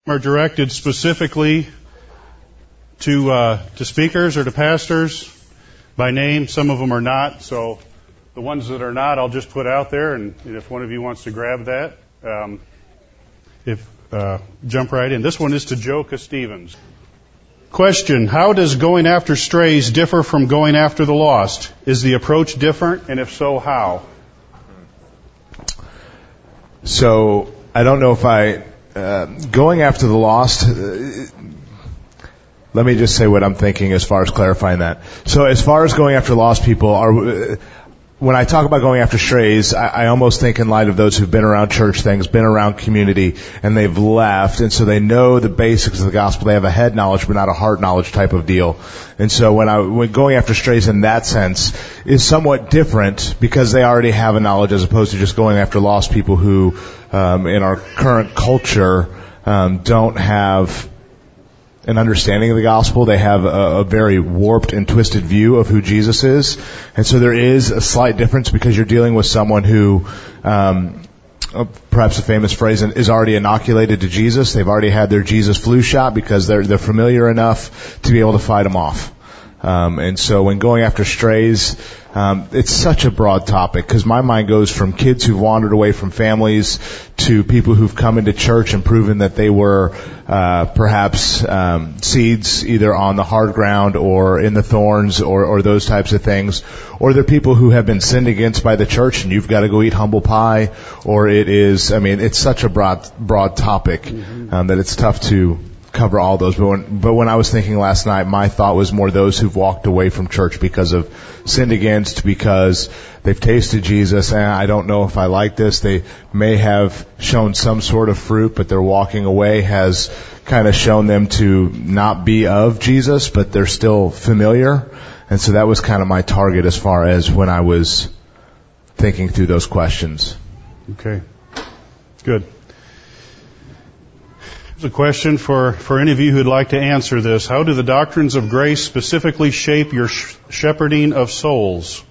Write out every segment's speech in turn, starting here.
are directed specifically to speakers or to pastors by name. Some of them are not. So the ones that are not, I'll just put out there. And if one of you wants to grab that, jump right in. This one is to Joe Stevens. Question: how does going after strays differ from going after the lost? Is the approach different? And if so, how? So I don't know if going after the lost, let me just say what I'm thinking as far as clarifying that. So as far as going after lost people, when I talk about going after strays, I almost think in light of those who've been around church things, been around community, and they've left, and so they know the basics of the gospel. They have a head knowledge, but not a heart knowledge type of deal. And so when going after strays in that sense is somewhat different because they already have a knowledge as opposed to just going after lost people who, in our current culture, don't have an understanding of the gospel. They have a very warped and twisted view of who Jesus is. And so there is a slight difference because you're dealing with someone who, perhaps a famous phrase, is already inoculated to Jesus. They've already had their Jesus flu shot because they're familiar enough to be able to fight them off. And so when going after strays, it's such a broad topic because my mind goes from kids who've wandered away from families to people who've come into church and proven that they were perhaps seeds either on the hard ground or in the thorns or those types of things. Or they're people who have been sinned against by the church and you've got to go eat humble pie. Or it's such a broad topic that it's tough to cover all those. But when I was thinking last night, my thought was more those who've walked away from church because of sinned against, because they've tasted Jesus, and I don't know if I like this. They may have shown some sort of fruit, but their walking away has kind of shown them to not be of Jesus, but they're still familiar. And so that was kind of my target as far as when I was thinking through those questions. Okay. Good. A question for any of you who'd like to answer this. How do the doctrines of grace specifically shape your shepherding of souls?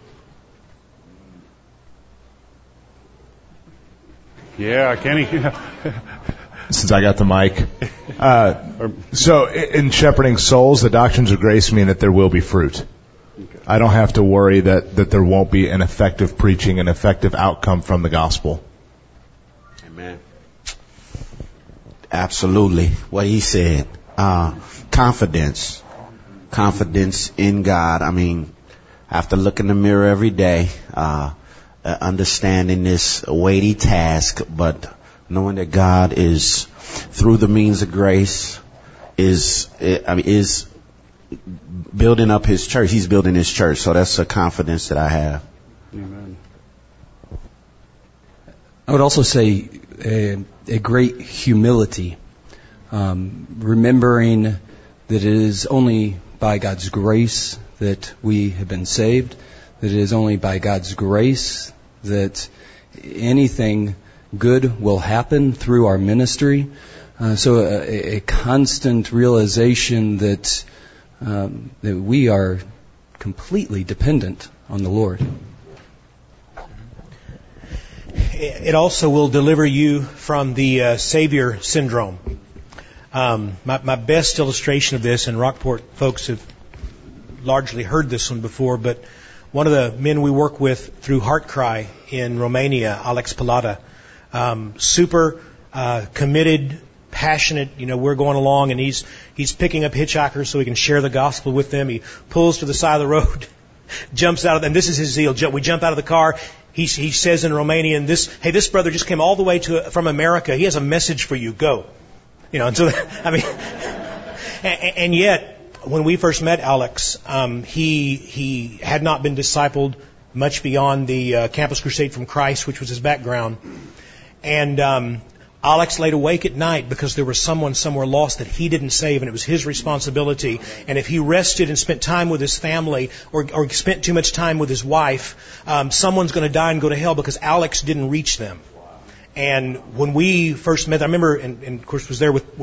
Yeah, Kenny. Since I got the mic. So in shepherding souls, the doctrines of grace mean that there will be fruit. I don't have to worry that there won't be an effective preaching, an effective outcome from the gospel. Amen. Absolutely. What he said. Confidence in God. I mean, I have to look in the mirror every day, understanding this weighty task, but knowing that God is, through the means of grace, is building up his church. He's building his church. So that's a confidence that I have. Amen. I would also say a great humility, remembering that it is only by God's grace that we have been saved, that it is only by God's grace that anything good will happen through our ministry. So a constant realization that we are completely dependent on the Lord. It also will deliver you from the Savior syndrome. My best illustration of this, and Rockport folks have largely heard this one before, but one of the men we work with through HeartCry in Romania, Alex Palata, super committed, passionate. We're going along, and he's picking up hitchhikers so he can share the gospel with them. He pulls to the side of the road, jumps out of them. This is his zeal. We jump out of the car. He says in Romanian, this brother just came all the way from America. He has a message for you. Go. And so, and yet, when we first met Alex, he had not been discipled much beyond the Campus Crusade from Christ, which was his background. And Alex laid awake at night because there was someone somewhere lost that he didn't save, and it was his responsibility. And if he rested and spent time with his family or spent too much time with his wife, someone's going to die and go to hell because Alex didn't reach them. And when we first met, I remember, and of course was there with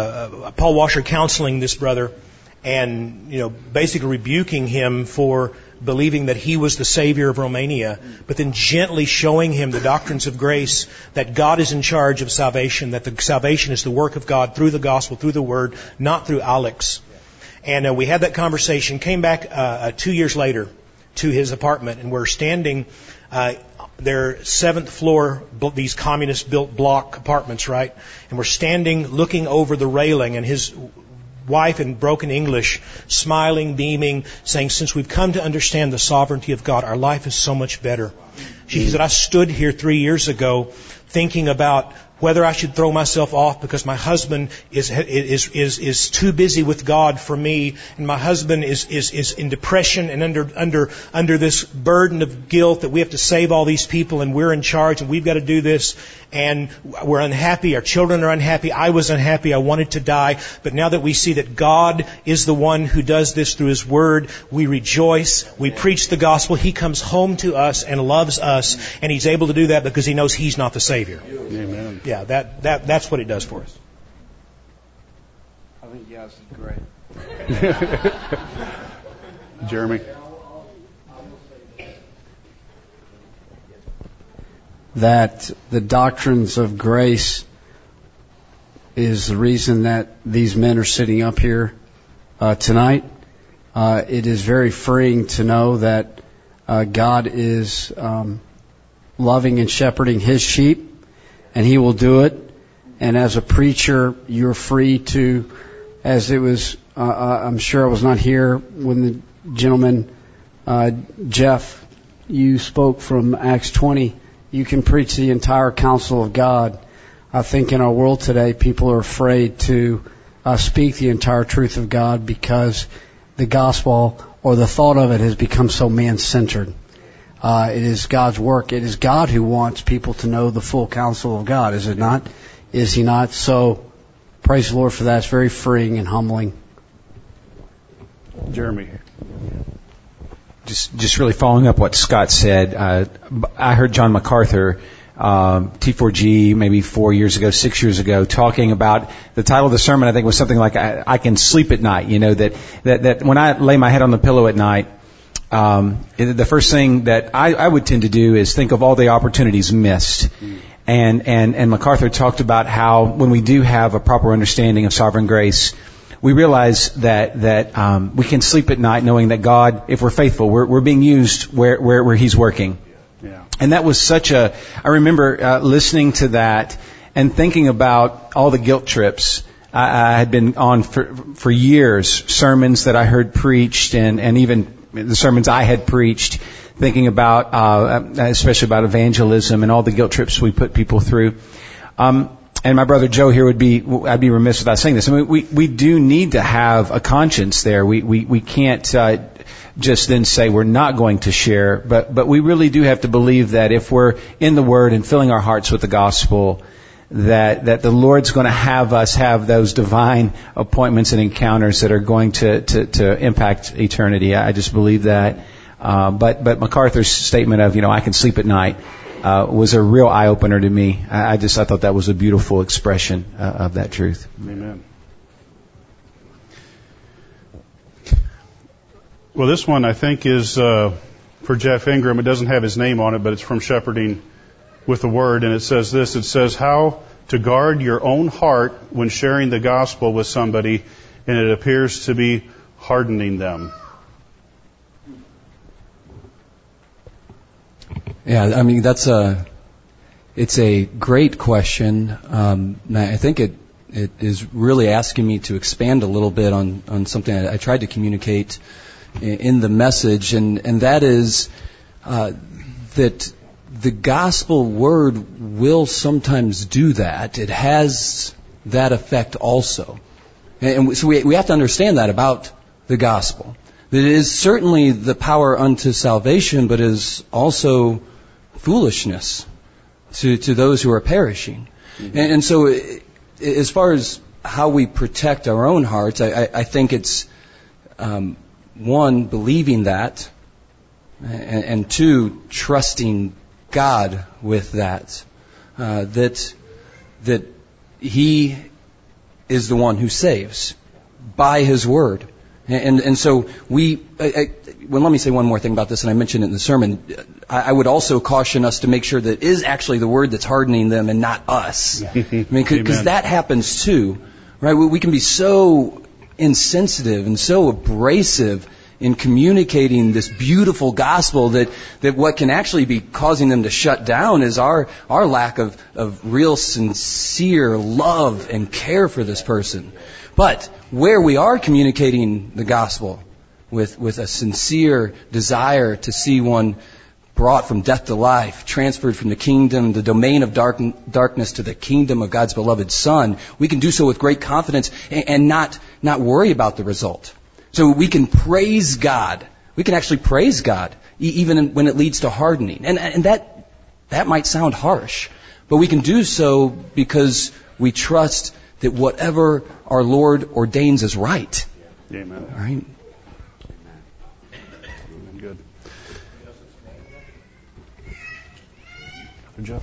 Paul Washer counseling this brother and, basically rebuking him for believing that he was the Savior of Romania, but then gently showing him the doctrines of grace, that God is in charge of salvation, that the salvation is the work of God through the gospel, through the Word, not through Alex. And we had that conversation, came back 2 years later to his apartment, and we're standing, their 7th floor, these communist-built block apartments, right? And we're standing looking over the railing, and his wife in broken English, smiling, beaming, saying, since we've come to understand the sovereignty of God, our life is so much better. She said, I stood here 3 years ago thinking about whether I should throw myself off because my husband is too busy with God for me, and my husband is in depression and under this burden of guilt that we have to save all these people and we're in charge and we've got to do this, and we're unhappy, our children are unhappy, I was unhappy, I wanted to die, but now that we see that God is the one who does this through His Word, we rejoice, we preach the gospel, He comes home to us and loves us, and He's able to do that because He knows He's not the Savior. Amen. Yeah, that's what it does for us. I think yes is great. Jeremy. That the doctrines of grace is the reason that these men are sitting up here tonight. It is very freeing to know that God is loving and shepherding His sheep, and He will do it. And as a preacher, you're free to, as it was, I'm sure I was not here when the gentleman, Jeff, you spoke from Acts 20. You can preach the entire counsel of God. I think in our world today, people are afraid to speak the entire truth of God because the gospel or the thought of it has become so man-centered. It is God's work. It is God who wants people to know the full counsel of God, is it not? Is He not? So, praise the Lord for that. It's very freeing and humbling. Jeremy. Just really following up what Scott said, I heard John MacArthur, T4G, maybe 6 years ago, talking about the title of the sermon. I think was something like "I Can Sleep at Night." You know, that when I lay my head on the pillow at night, the first thing that I would tend to do is think of all the opportunities missed. And MacArthur talked about how when we do have a proper understanding of sovereign grace, we realize that we can sleep at night knowing that God, if we're faithful, we're being used where He's working. Yeah. And that was I remember listening to that and thinking about all the guilt trips I had been on for years, sermons that I heard preached and even the sermons I had preached, thinking about, especially about evangelism and all the guilt trips we put people through. And my brother Joe here I'd be remiss without saying this. I mean, we do need to have a conscience there. We can't, just then say we're not going to share, but we really do have to believe that if we're in the Word and filling our hearts with the gospel, that the Lord's going to have us have those divine appointments and encounters that are going to impact eternity. I just believe that. But MacArthur's statement of, I can sleep at night, was a real eye-opener to me. I thought that was a beautiful expression of that truth. Amen. Well, this one I think is for Jeff Ingram. It doesn't have his name on it, but it's from Shepherding with the Word, and it says this. It says, how to guard your own heart when sharing the gospel with somebody, and it appears to be hardening them. Yeah, I mean, it's a great question. I think it is really asking me to expand a little bit on something I tried to communicate in the message, and that is that the gospel word will sometimes do that. It has that effect also. And so we have to understand that about the gospel. That it is certainly the power unto salvation, but is also foolishness to those who are perishing. Mm-hmm. And so as far as how we protect our own hearts, I think it's, one, believing that, and two, trusting God with that, that He is the one who saves by His Word. And so well, let me say one more thing about this, and I mentioned it in the sermon. I would also caution us to make sure that it is actually the Word that's hardening them and not us. I mean, because that happens too, right? We can be so insensitive and so abrasive in communicating this beautiful gospel that what can actually be causing them to shut down is our lack of real sincere love and care for this person. But where we are communicating the gospel with a sincere desire to see one brought from death to life, transferred from the kingdom, the domain of darkness to the kingdom of God's beloved Son, we can do so with great confidence and not worry about the result. So we can praise God. We can actually praise God even when it leads to hardening. And that might sound harsh, but we can do so because we trust that whatever our Lord ordains is right. Amen. All right? Good. Good job.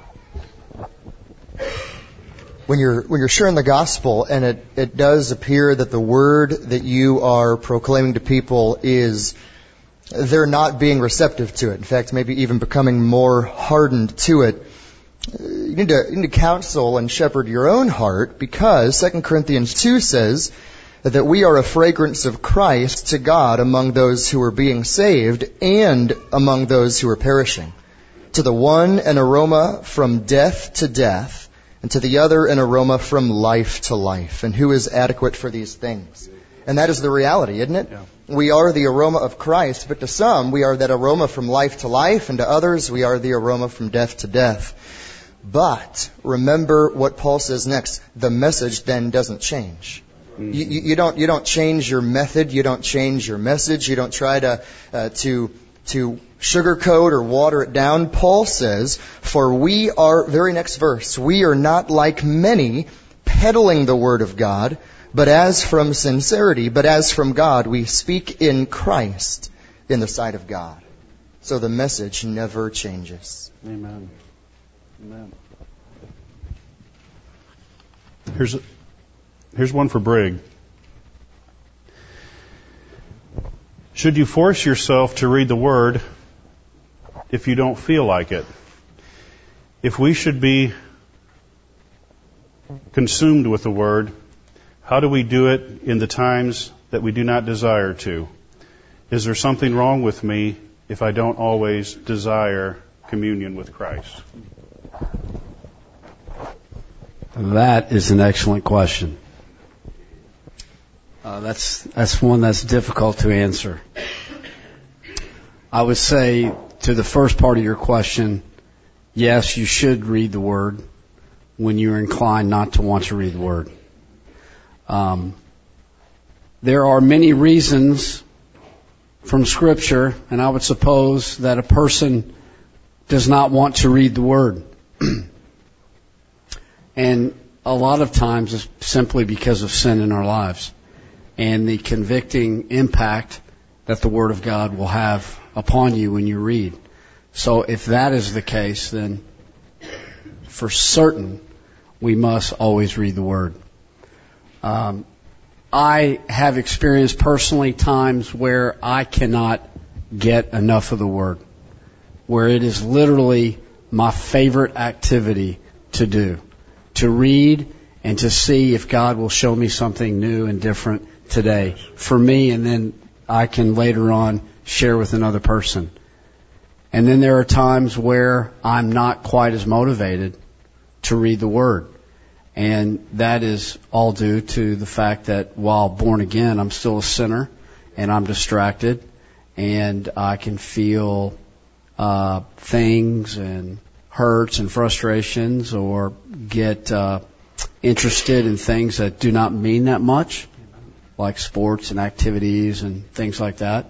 When you're sharing the gospel, and it does appear that the word that you are proclaiming to people they're not being receptive to it. In fact, maybe even becoming more hardened to it. You need to counsel and shepherd your own heart, because 2 Corinthians 2 says that we are a fragrance of Christ to God among those who are being saved and among those who are perishing. To the one, an aroma from death to death, and to the other, an aroma from life to life. And who is adequate for these things? And that is the reality, isn't it? Yeah. We are the aroma of Christ, but to some, we are that aroma from life to life, and to others, we are the aroma from death to death. But remember what Paul says next. The message then doesn't change. You don't change your method. You don't change your message. You don't try to sugarcoat or water it down. Paul says, for we are, very next verse, we are not like many peddling the word of God, but as from sincerity, but as from God, we speak in Christ in the sight of God. So the message never changes. Amen. Amen. Here's one for Brig. Should you force yourself to read the Word if you don't feel like it? If we should be consumed with the Word, how do we do it in the times that we do not desire to? Is there something wrong with me if I don't always desire communion with Christ? That is an excellent question. That's one that's difficult to answer. I would say to the first part of your question, yes, you should read the Word when you're inclined not to want to read the Word. There are many reasons from Scripture, and I would suppose that a person does not want to read the Word. And a lot of times it's simply because of sin in our lives and the convicting impact that the Word of God will have upon you when you read. So if that is the case, then for certain we must always read the Word. I have experienced personally times where I cannot get enough of the Word, where it is literally my favorite activity to do, to read and to see if God will show me something new and different today for me, and then I can later on share with another person. And then there are times where I'm not quite as motivated to read the Word. And that is all due to the fact that while born again, I'm still a sinner and I'm distracted and I can feel things and hurts and frustrations or get interested in things that do not mean that much, like sports and activities and things like that.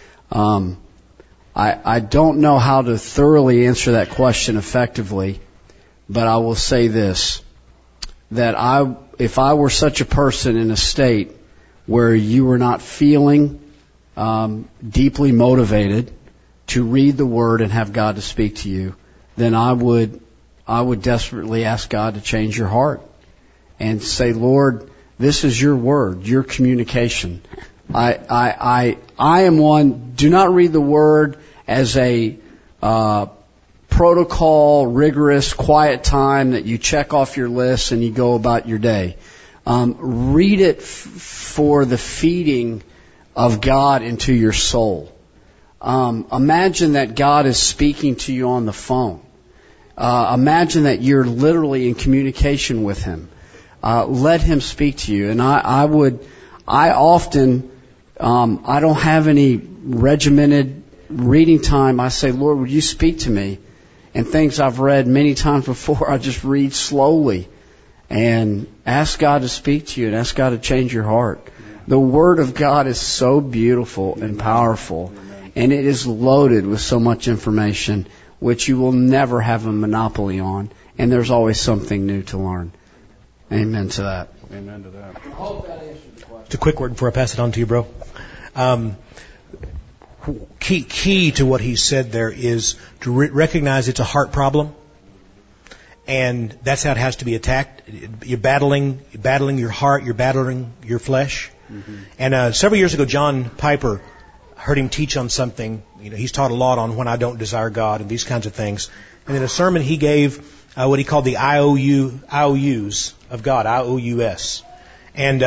I don't know how to thoroughly answer that question effectively, but I will say this, that if I were such a person in a state where you were not feeling deeply motivated to read the Word and have God to speak to you, then I would desperately ask God to change your heart and say, Lord, this is your Word, your communication. I am one. Do not read the Word as a protocol, rigorous, quiet time that you check off your list and you go about your day. Read it for the feeding of God into your soul. Imagine that God is speaking to you on the phone. Imagine that you're literally in communication with Him. Let Him speak to you. And I often I don't have any regimented reading time. I say, Lord, would you speak to me? And things I've read many times before, I just read slowly and ask God to speak to you and ask God to change your heart. The Word of God is so beautiful and powerful, and it is loaded with so much information which you will never have a monopoly on, and there's always something new to learn. Amen to that. Amen to that. I hope that answers the question. Just a quick word before I pass it on to you, bro. Key to what he said there is to recognize it's a heart problem, and that's how it has to be attacked. You're battling your heart, you're battling your flesh. Mm-hmm. And several years ago, John Piper, heard him teach on something. He's taught a lot on when I don't desire God and these kinds of things. And in a sermon he gave what he called the IOUs of God, IOUS. And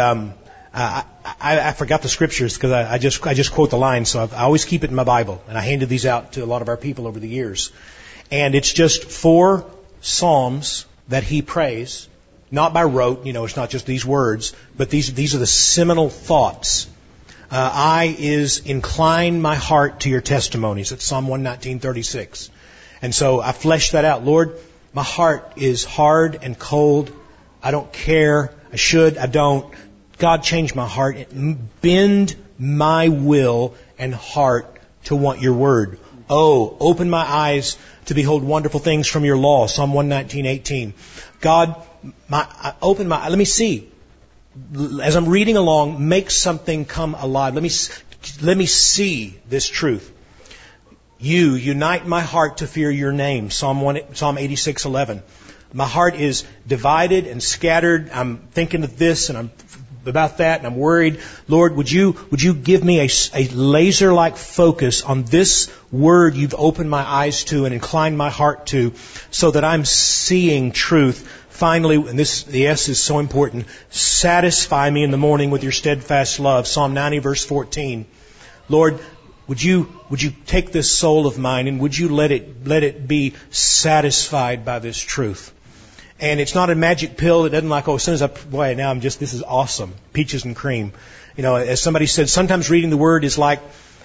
I forgot the scriptures because I just quote the lines, so I always keep it in my Bible. And I handed these out to a lot of our people over the years. And it's just 4 psalms that he prays, not by rote. It's not just these words, but these are the seminal thoughts. I is incline my heart to your testimonies. It's Psalm 119:36. And so I fleshed that out. Lord, my heart is hard and cold. I don't care. I should. I don't. God, change my heart. Bend my will and heart to want your word. Oh, open my eyes to behold wonderful things from your law. Psalm 119:18. God, let me see. As I'm reading along, make something come alive. Let me see this truth. You unite my heart to fear your name. Psalm 86:11. My heart is divided and scattered. I'm thinking of this and I'm about that and I'm worried. Lord, would you give me a laser-like focus on this word you've opened my eyes to and inclined my heart to, so that I'm seeing truth. Finally, and the S is so important, satisfy me in the morning with your steadfast love. Psalm 90 verse 14. Lord, would you take this soul of mine and would you let it be satisfied by this truth? And it's not a magic pill. It doesn't as soon as this is awesome. Peaches and cream. As somebody said, sometimes reading the Word is like,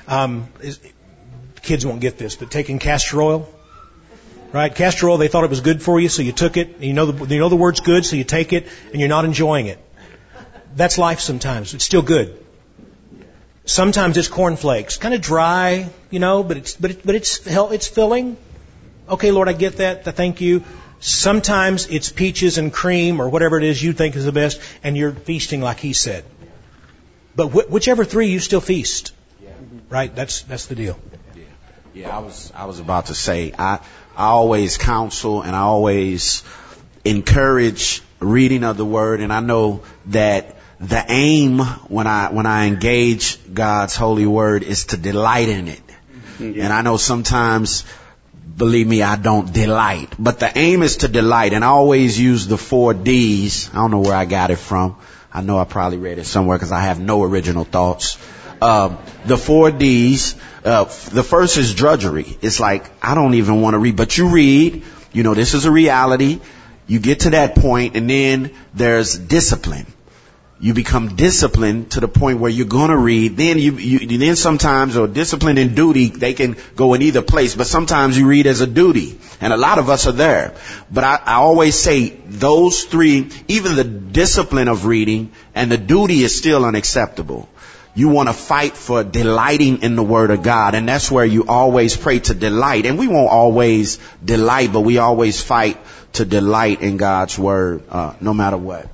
kids won't get this, but taking castor oil. Right? Castor oil, they thought it was good for you, so you took it. And you know the word's good, so you take it, and you're not enjoying it. That's life sometimes. It's still good. Sometimes it's cornflakes. Kind of dry, but it's filling. Okay, Lord, I get that. Thank you. Sometimes it's peaches and cream or whatever it is you think is the best, and you're feasting like he said. But whichever 3, you still feast. Right? That's the deal. Yeah, I was about to say, I always counsel and I always encourage reading of the Word, and I know that the aim when I engage God's holy Word is to delight in it. Mm-hmm. And I know sometimes, believe me, I don't delight, but the aim is to delight. And I always use the 4 D's. I don't know where I got it from. I know I probably read it somewhere because I have no original thoughts. The 4 D's. The first is drudgery. It's like, I don't even want to read, but you read, this is a reality. You get to that point, and then there's discipline. You become disciplined to the point where you're going to read. Then then sometimes, or discipline and duty, they can go in either place, but sometimes you read as a duty. And a lot of us are there. But I always say those 3, even the discipline of reading and the duty is still unacceptable. You want to fight for delighting in the Word of God. And that's where you always pray to delight. And we won't always delight, but we always fight to delight in God's Word, no matter what.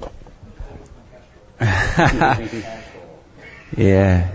Yeah.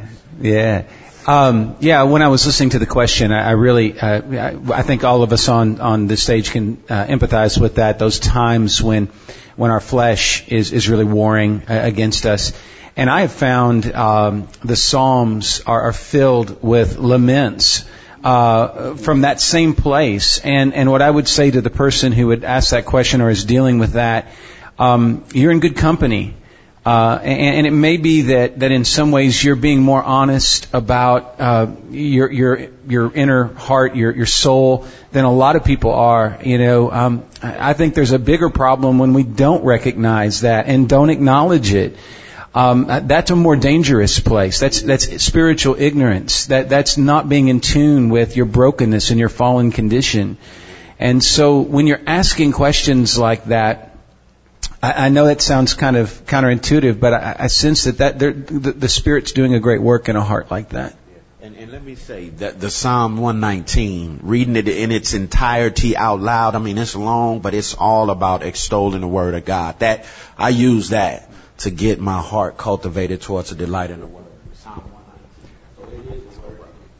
When I was listening to the question, I really, I think all of us on this stage can empathize with that. Those times when our flesh is really warring against us. And I have found the Psalms are filled with laments from that same place. And what I would say to the person who would ask that question or is dealing with that, you're in good company. And it may be that in some ways you're being more honest about your inner heart, your soul, than a lot of people are. I think there's a bigger problem when we don't recognize that and don't acknowledge it. That's a more dangerous place. That's spiritual ignorance. That's not being in tune with your brokenness and your fallen condition. And so when you're asking questions like that, I know that sounds kind of counterintuitive, but I sense that the Spirit's doing a great work in a heart like that. And let me say that the Psalm 119, reading it in its entirety out loud, I mean, it's long, but it's all about extolling the Word of God. That I use that to get my heart cultivated towards a delight in the Word. Psalm 119. So it is the Word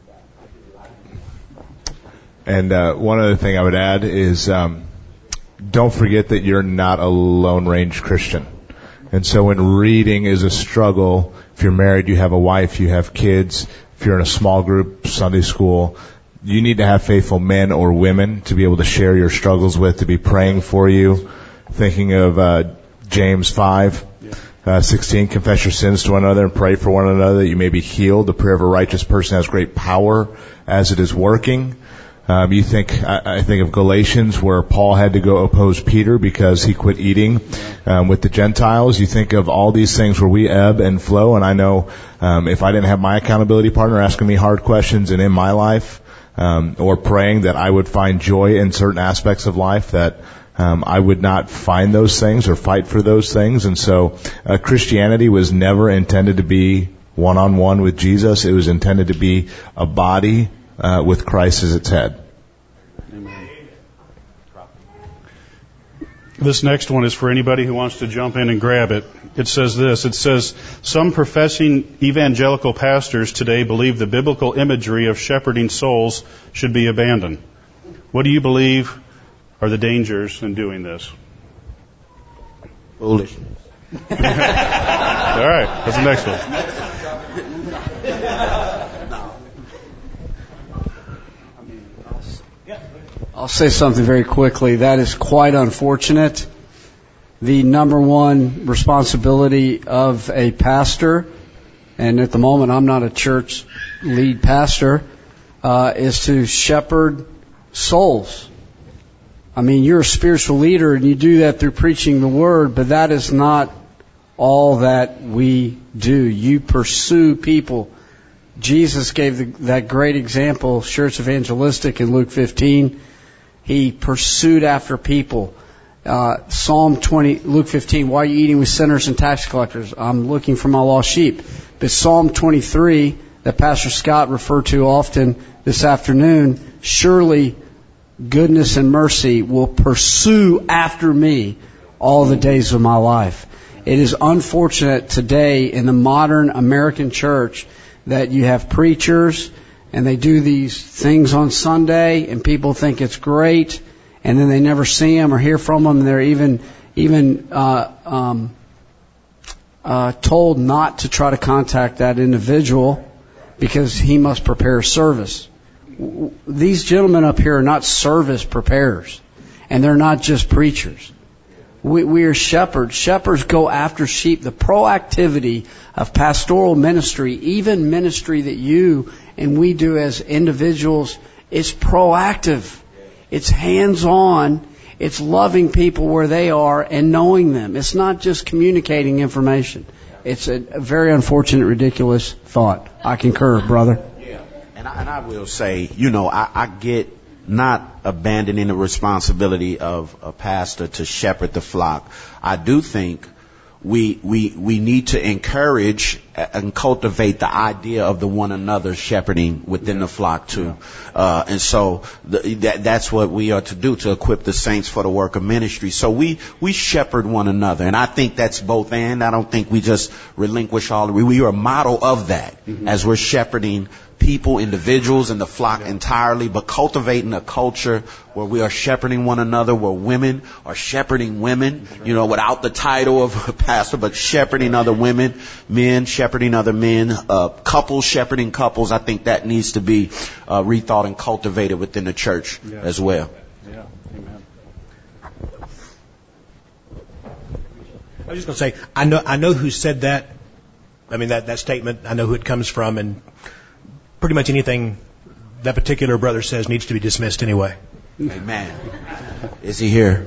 of God. And one other thing I would add is don't forget that you're not a Lone Range Christian. And so when reading is a struggle, if you're married, you have a wife, you have kids, if you're in a small group, Sunday school, you need to have faithful men or women to be able to share your struggles with, to be praying for you. Thinking of James 5:16, confess your sins to one another and pray for one another that you may be healed. The prayer of a righteous person has great power as it is working. I think of Galatians where Paul had to go oppose Peter because he quit eating with the Gentiles. You think of all these things where we ebb and flow, and I know if I didn't have my accountability partner asking me hard questions and in my life or praying that I would find joy in certain aspects of life, that I would not find those things or fight for those things. And so Christianity was never intended to be one-on-one with Jesus. It was intended to be a body with Christ as its head. Amen. This next one is for anybody who wants to jump in and grab it. It says this. It says, some professing evangelical pastors today believe the biblical imagery of shepherding souls should be abandoned. What do you believe are the dangers in doing this? Foolishness. All right. That's the next one. I'll say something very quickly. That is quite unfortunate. The number one responsibility of a pastor, and at the moment I'm not a church lead pastor, is to shepherd souls. I mean, you're a spiritual leader and you do that through preaching the Word, but that is not all that we do. You pursue people. Jesus gave that great example, church evangelistic in Luke 15. He pursued after people. Psalm 20, Luke 15, why are you eating with sinners and tax collectors? I'm looking for my lost sheep. But Psalm 23, that Pastor Scott referred to often this afternoon, surely goodness and mercy will pursue after me all the days of my life. It is unfortunate today in the modern American church that you have preachers and they do these things on Sunday and people think it's great, and then they never see them or hear from them, and they're even told not to try to contact that individual because he must prepare a service. These gentlemen up here are not service preparers, and they're not just preachers. We are shepherds. Shepherds go after sheep. The proactivity of pastoral ministry, even ministry that you and we do as individuals, is proactive. It's hands-on. It's loving people where they are and knowing them. It's not just communicating information. It's a very unfortunate, ridiculous thought. I concur, brother. Yeah. And I will say, I get not abandoning the responsibility of a pastor to shepherd the flock. I do think we need to encourage and cultivate the idea of the one another shepherding within the flock too. And so that's what we are to do, to equip the saints for the work of ministry. So we shepherd one another. And I think that's both and. I don't think we just relinquish all. We are a model of that as we're shepherding people, individuals, and the flock entirely, but cultivating a culture where we are shepherding one another, where women are shepherding women, without the title of a pastor, but shepherding other women, men shepherding other men, couples shepherding couples. I think that needs to be rethought and cultivated within the church as well. Yeah. Amen. I was just going to say, I know who said that. I mean, that statement, I know who it comes from, and pretty much anything that particular brother says needs to be dismissed anyway. Amen. Is he here?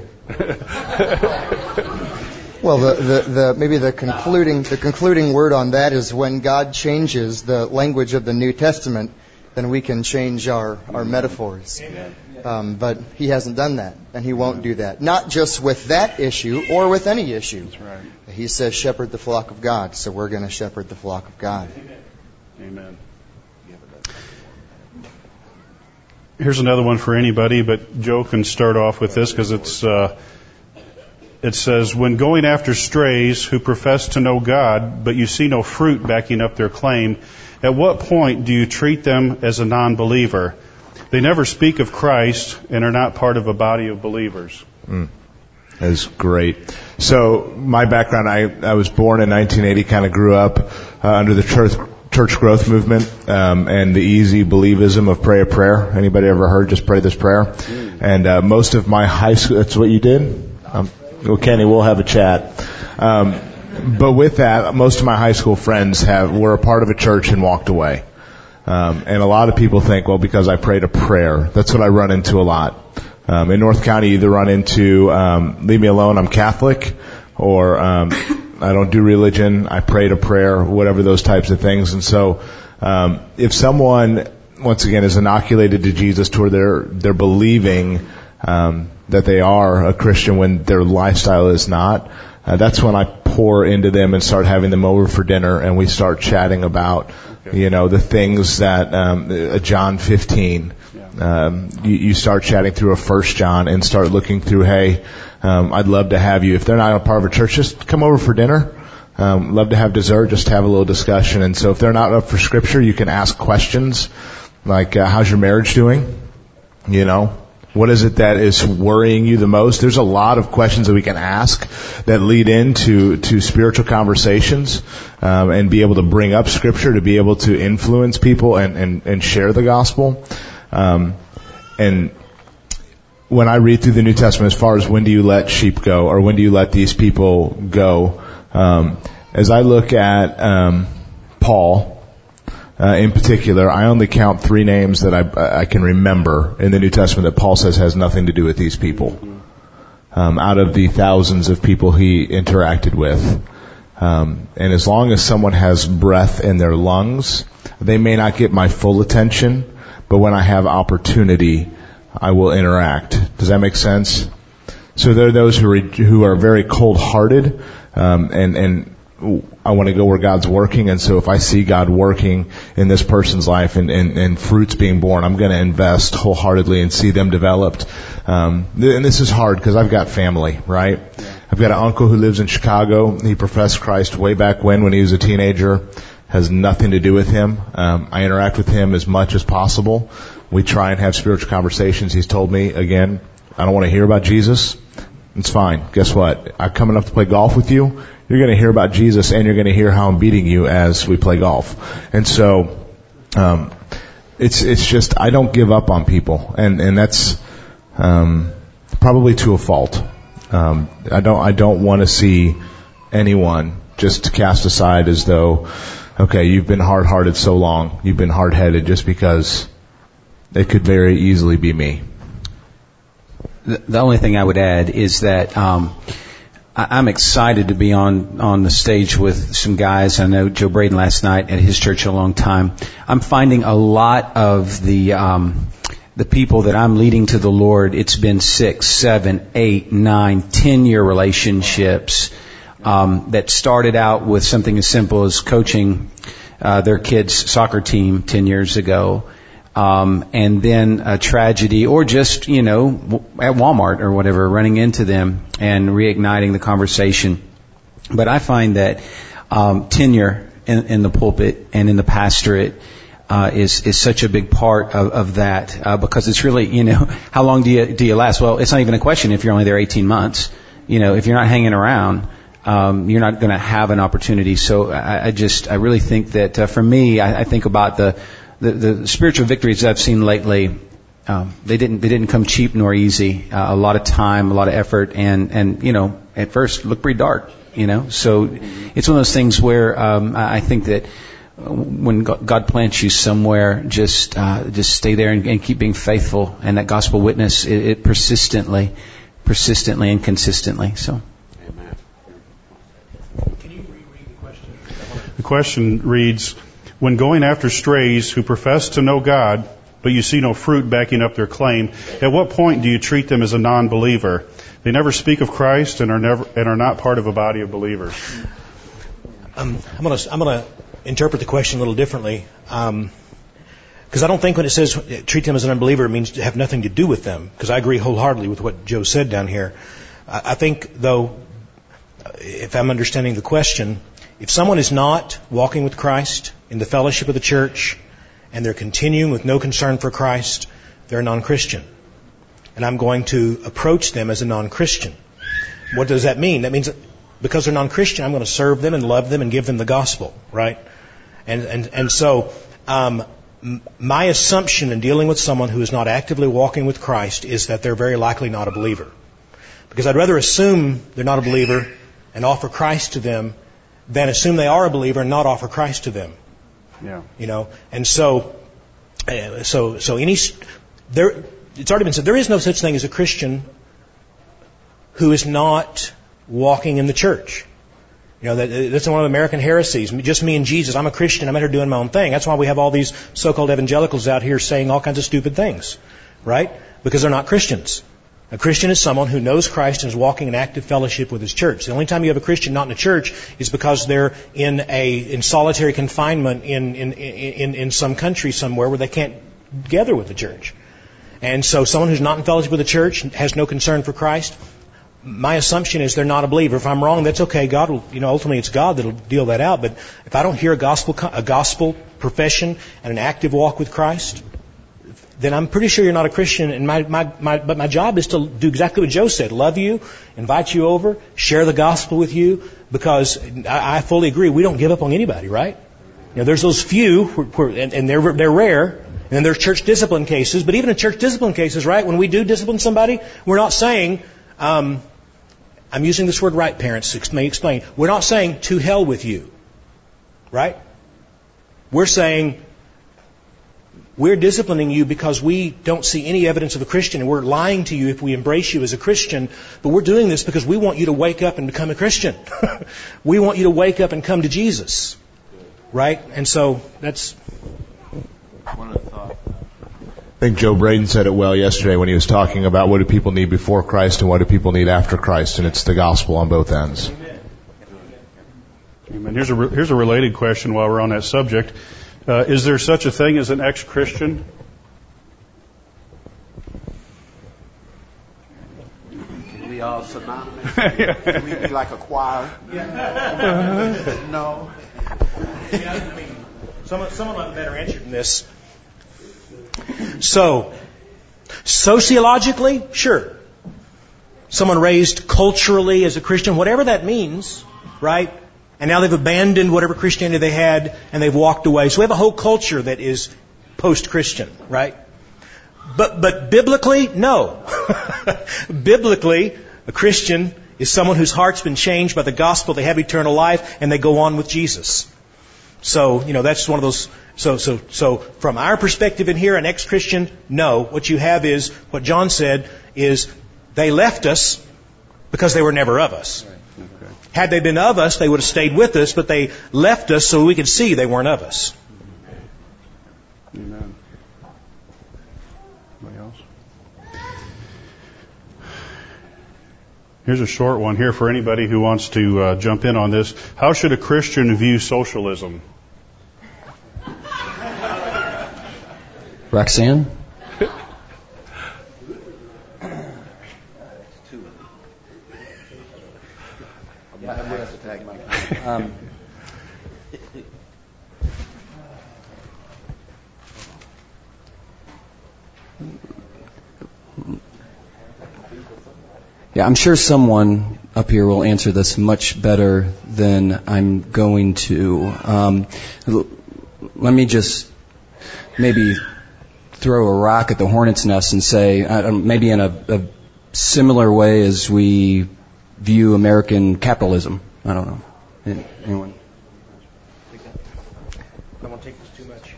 Well, maybe the concluding word on that is when God changes the language of the New Testament, then we can change our metaphors. But He hasn't done that, and He won't do that. Not just with that issue or with any issue. That's right. He says, shepherd the flock of God, so we're going to shepherd the flock of God. Amen. Here's another one for anybody, but Joe can start off with this because it says, when going after strays who profess to know God, but you see no fruit backing up their claim, at what point do you treat them as a non-believer? They never speak of Christ and are not part of a body of believers. That's great. So my background, I was born in 1980, kind of grew up under the church growth movement, and the easy believism of pray a prayer. Anybody ever heard just pray this prayer? And most of my high school, that's what you did? Well, Kenny, we'll have a chat. But with that, most of my high school friends were a part of a church and walked away. And a lot of people think, well, because I prayed a prayer. That's what I run into a lot. In North County, you either run into, leave me alone, I'm Catholic, or, I don't do religion, I prayed a prayer, whatever those types of things. And so, if someone, once again, is inoculated to Jesus to where they're believing, that they are a Christian when their lifestyle is not, that's when I pour into them and start having them over for dinner, and we start chatting about, the things that, John 15, you start chatting through a 1 John and start looking through, hey, I'd love to have you. If they're not a part of a church, just come over for dinner. Love to have dessert, just have a little discussion. And so if they're not up for scripture, you can ask questions like, how's your marriage doing? What is it that is worrying you the most? There's a lot of questions that we can ask that lead into spiritual conversations, and be able to bring up scripture to be able to influence people and share the gospel. And when I read through the New Testament, as far as when do you let sheep go, or when do you let these people go, as I look at Paul in particular, I only count 3 names that I can remember in the New Testament that Paul says has nothing to do with these people, out of the thousands of people he interacted with. And as long as someone has breath in their lungs, they may not get my full attention, but when I have opportunity, I will interact. Does that make sense? So there are those who are very cold-hearted, and I want to go where God's working, and so if I see God working in this person's life and fruits being born, I'm going to invest wholeheartedly and see them developed. And this is hard because I've got family, right? I've got an uncle who lives in Chicago. He professed Christ way back when he was a teenager. Has nothing to do with him. I interact with him as much as possible. We try and have spiritual conversations. He's told me, again, I don't want to hear about Jesus. It's fine. Guess what? I'm coming up to play golf with you. You're going to hear about Jesus, and you're going to hear how I'm beating you as we play golf. And so, it's just, I don't give up on people. And that's, probably to a fault. I don't want to see anyone just cast aside as though, okay, you've been hard-hearted so long, you've been hard-headed, just because it could very easily be me. The only thing I would add is that I'm excited to be on the stage with some guys. I know Joe Braden last night at his church a long time. I'm finding a lot of the people that I'm leading to the Lord, it's been 6, 7, 8, 9, 10-year relationships. that started out with something as simple as coaching their kids' soccer team 10 years ago, and then a tragedy, or just, at Walmart or whatever, running into them and reigniting the conversation. But I find that tenure in the pulpit and in the pastorate is such a big part of that, because it's really, how long do you last? Well, it's not even a question if you're only there 18 months. If you're not hanging around, you're not going to have an opportunity. So I really think that for me, I think about the spiritual victories I've seen lately. They didn't come cheap nor easy. A lot of time, a lot of effort, and at first looked pretty dark. So it's one of those things where I think that when God plants you somewhere, just stay there and keep being faithful, and that gospel witness it persistently and consistently. So. Amen. Can you reread the question? The question reads, when going after strays who profess to know God, but you see no fruit backing up their claim, at what point do you treat them as a non-believer? They never speak of Christ and are not part of a body of believers. I'm going to interpret the question a little differently, because I don't think when it says treat them as an unbeliever, it means to have nothing to do with them. Because I agree wholeheartedly with what Joe said down here. I think, though, if I'm understanding the question, if someone is not walking with Christ in the fellowship of the church, and they're continuing with no concern for Christ, they're a non-Christian. And I'm going to approach them as a non-Christian. What does that mean? That means that because they're non-Christian, I'm going to serve them and love them and give them the gospel, right? And so my assumption in dealing with someone who is not actively walking with Christ is that they're very likely not a believer. Because I'd rather assume they're not a believer and offer Christ to them than assume they are a believer and not offer Christ to them. Yeah. And so it's already been said, there is no such thing as a Christian who is not walking in the church. That's one of the American heresies. Just me and Jesus. I'm a Christian. I'm out here doing my own thing. That's why we have all these so-called evangelicals out here saying all kinds of stupid things, right? Because they're not Christians. A Christian is someone who knows Christ and is walking in active fellowship with his church. The only time you have a Christian not in a church is because they're in solitary confinement in some country somewhere where they can't gather with the church. And so someone who's not in fellowship with the church has no concern for Christ. My assumption is they're not a believer. If I'm wrong, that's okay. God will, ultimately it's God that'll deal that out. But if I don't hear a gospel profession and an active walk with Christ, then I'm pretty sure you're not a Christian. And but my job is to do exactly what Joe said: love you, invite you over, share the gospel with you. Because I fully agree, we don't give up on anybody, right? There's those few, and they're rare. And then there's church discipline cases. But even in church discipline cases, right, when we do discipline somebody, we're not saying, I'm using this word right, parents, may explain. We're not saying, to hell with you. Right? We're saying, we're disciplining you because we don't see any evidence of a Christian, and we're lying to you if we embrace you as a Christian, but we're doing this because we want you to wake up and become a Christian. We want you to wake up and come to Jesus. Right? And so, that's one of the thoughts. I think Joe Braden said it well yesterday when he was talking about what do people need before Christ and what do people need after Christ, and it's the gospel on both ends. Amen. Here's a related question while we're on that subject. Is there such a thing as an ex-Christian? Can we all synonymous? Can we be like a choir? No. Someone might be better answered than this. So, sociologically, sure. Someone raised culturally as a Christian, whatever that means, right? And now they've abandoned whatever Christianity they had and they've walked away. So we have a whole culture that is post-Christian, right? But biblically, no. Biblically, a Christian is someone whose heart's been changed by the gospel, they have eternal life, and they go on with Jesus. So, that's one of those. So from our perspective in here, an ex-Christian, no. What you have is, what John said, is they left us because they were never of us. Okay. Had they been of us, they would have stayed with us, but they left us so we could see they weren't of us. Amen. Anybody else? Here's a short one here for anybody who wants to jump in on this. How should a Christian view socialism? Roxanne? Yeah, I'm sure someone up here will answer this much better than I'm going to. Let me just maybe throw a rock at the hornet's nest and say, maybe in a similar way as we view American capitalism. I don't know. Anyone? I won't take this too much.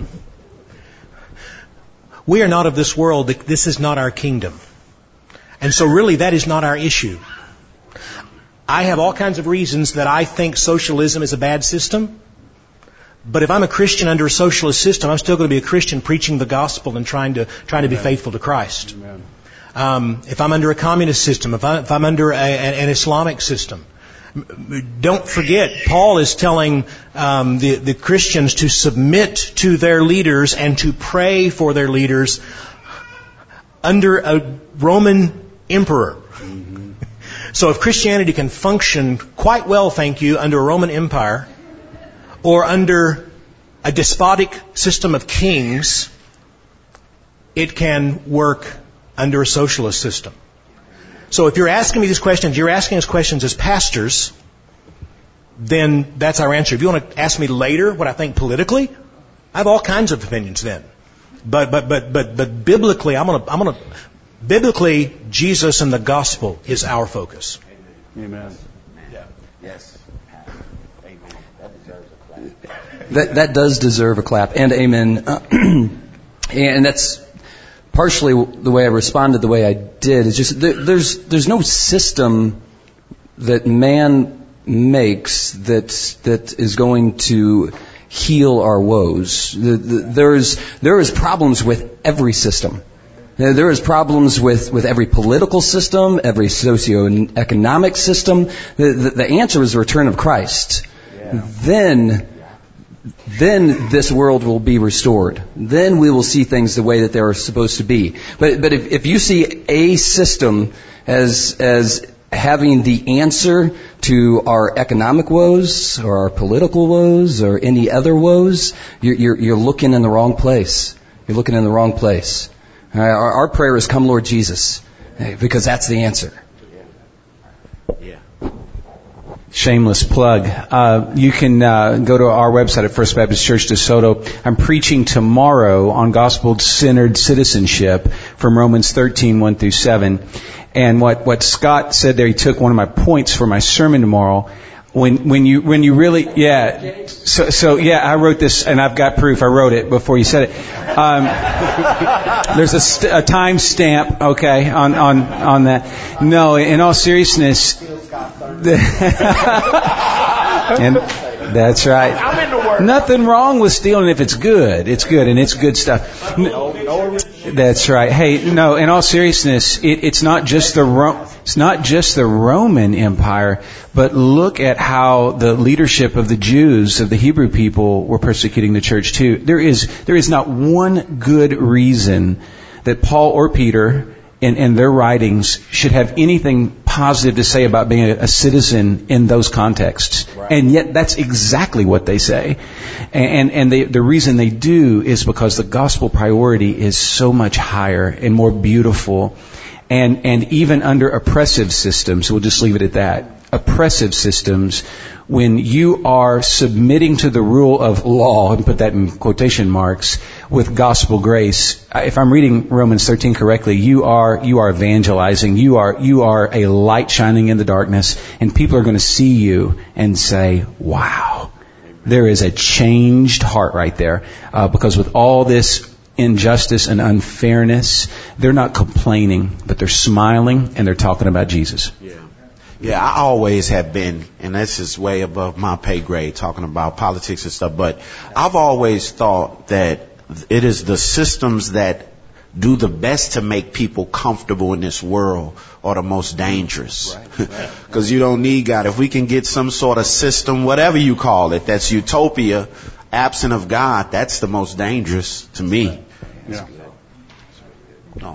We are not of this world. This is not our kingdom. And so really that is not our issue. I have all kinds of reasons that I think socialism is a bad system. But if I'm a Christian under a socialist system, I'm still going to be a Christian preaching the gospel and trying to be faithful to Christ. If I'm under a communist system, if I'm under an Islamic system, don't forget, Paul is telling the Christians to submit to their leaders and to pray for their leaders under a Roman emperor. Mm-hmm. So if Christianity can function quite well, thank you, under a Roman Empire or under a despotic system of kings, it can work under a socialist system. So if you're asking me these questions, you're asking us questions as pastors, then that's our answer. If you want to ask me later what I think politically, I have all kinds of opinions then. But biblically, biblically, Jesus and the gospel is our focus. Amen. Yeah. Yes. Amen. That does deserve a clap, and amen. And that's partially the way I responded the way I did. Is just there's no system that man makes that is going to heal our woes. There is problems with every system. There is problems with every political system, every socioeconomic system. The answer is the return of Christ. Yeah. Then this world will be restored. Then we will see things the way that they are supposed to be. But if you see a system as having the answer to our economic woes or our political woes or any other woes, you're looking in the wrong place. You're looking in the wrong place. Our prayer is, "Come, Lord Jesus," because that's the answer. Yeah. Shameless plug. You can go to our website at First Baptist Church DeSoto. I'm preaching tomorrow on gospel-centered citizenship from Romans 13:1-7. And what Scott said there, he took one of my points for my sermon tomorrow. When you really, yeah. So yeah, I wrote this, and I've got proof. I wrote it before you said it. There's a time stamp, okay, on that. No, in all seriousness. And that's right. Nothing wrong with stealing if it's good. It's good, and it's good stuff. That's right. Hey, no, in all seriousness, it's not just the Roman Empire, but look at how the leadership of the Jews, of the Hebrew people, were persecuting the church too. There is not one good reason that Paul or Peter in their writings should have anything positive to say about being a citizen in those contexts. Right. And yet that's exactly what they say. And the reason they do is because the gospel priority is so much higher and more beautiful. And even under oppressive systems, we'll just leave it at that. Oppressive systems, when you are submitting to the rule of law, and put that in quotation marks, with gospel grace, if I'm reading Romans 13 correctly, you are evangelizing. You are a light shining in the darkness, and people are going to see you and say, "Wow, there is a changed heart right there." Because with all this injustice and unfairness, they're not complaining, but they're smiling and they're talking about Jesus. Yeah, I always have been, and this is way above my pay grade, talking about politics and stuff, but I've always thought that it is the systems that do the best to make people comfortable in this world are the most dangerous. Because you don't need God. If we can get some sort of system, whatever you call it, that's utopia, absent of God, that's the most dangerous to me. Yeah. No.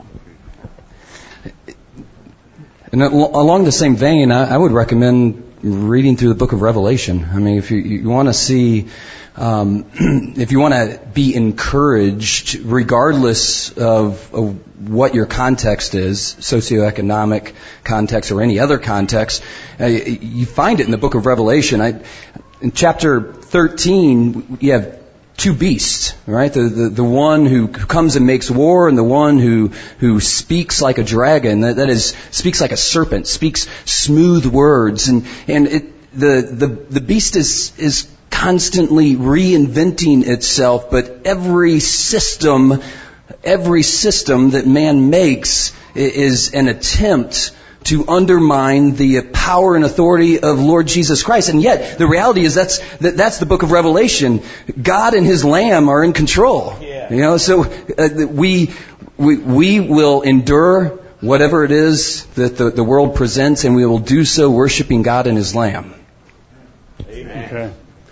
And along the same vein, I would recommend reading through the book of Revelation. I mean, if you want to see, if you want to be encouraged, regardless of what your context is, socioeconomic context or any other context, you find it in the book of Revelation. In chapter 13, you have two beasts, right? The one who comes and makes war, and the one who speaks like a dragon. That is, speaks like a serpent, speaks smooth words, and the beast is constantly reinventing itself. But every system that man makes is an attempt to undermine the power and authority of Lord Jesus Christ. And yet, the reality is that's the book of Revelation. God and His Lamb are in control. Yeah. You know, so we will endure whatever it is that the world presents, and we will do so worshiping God and His Lamb. Amen.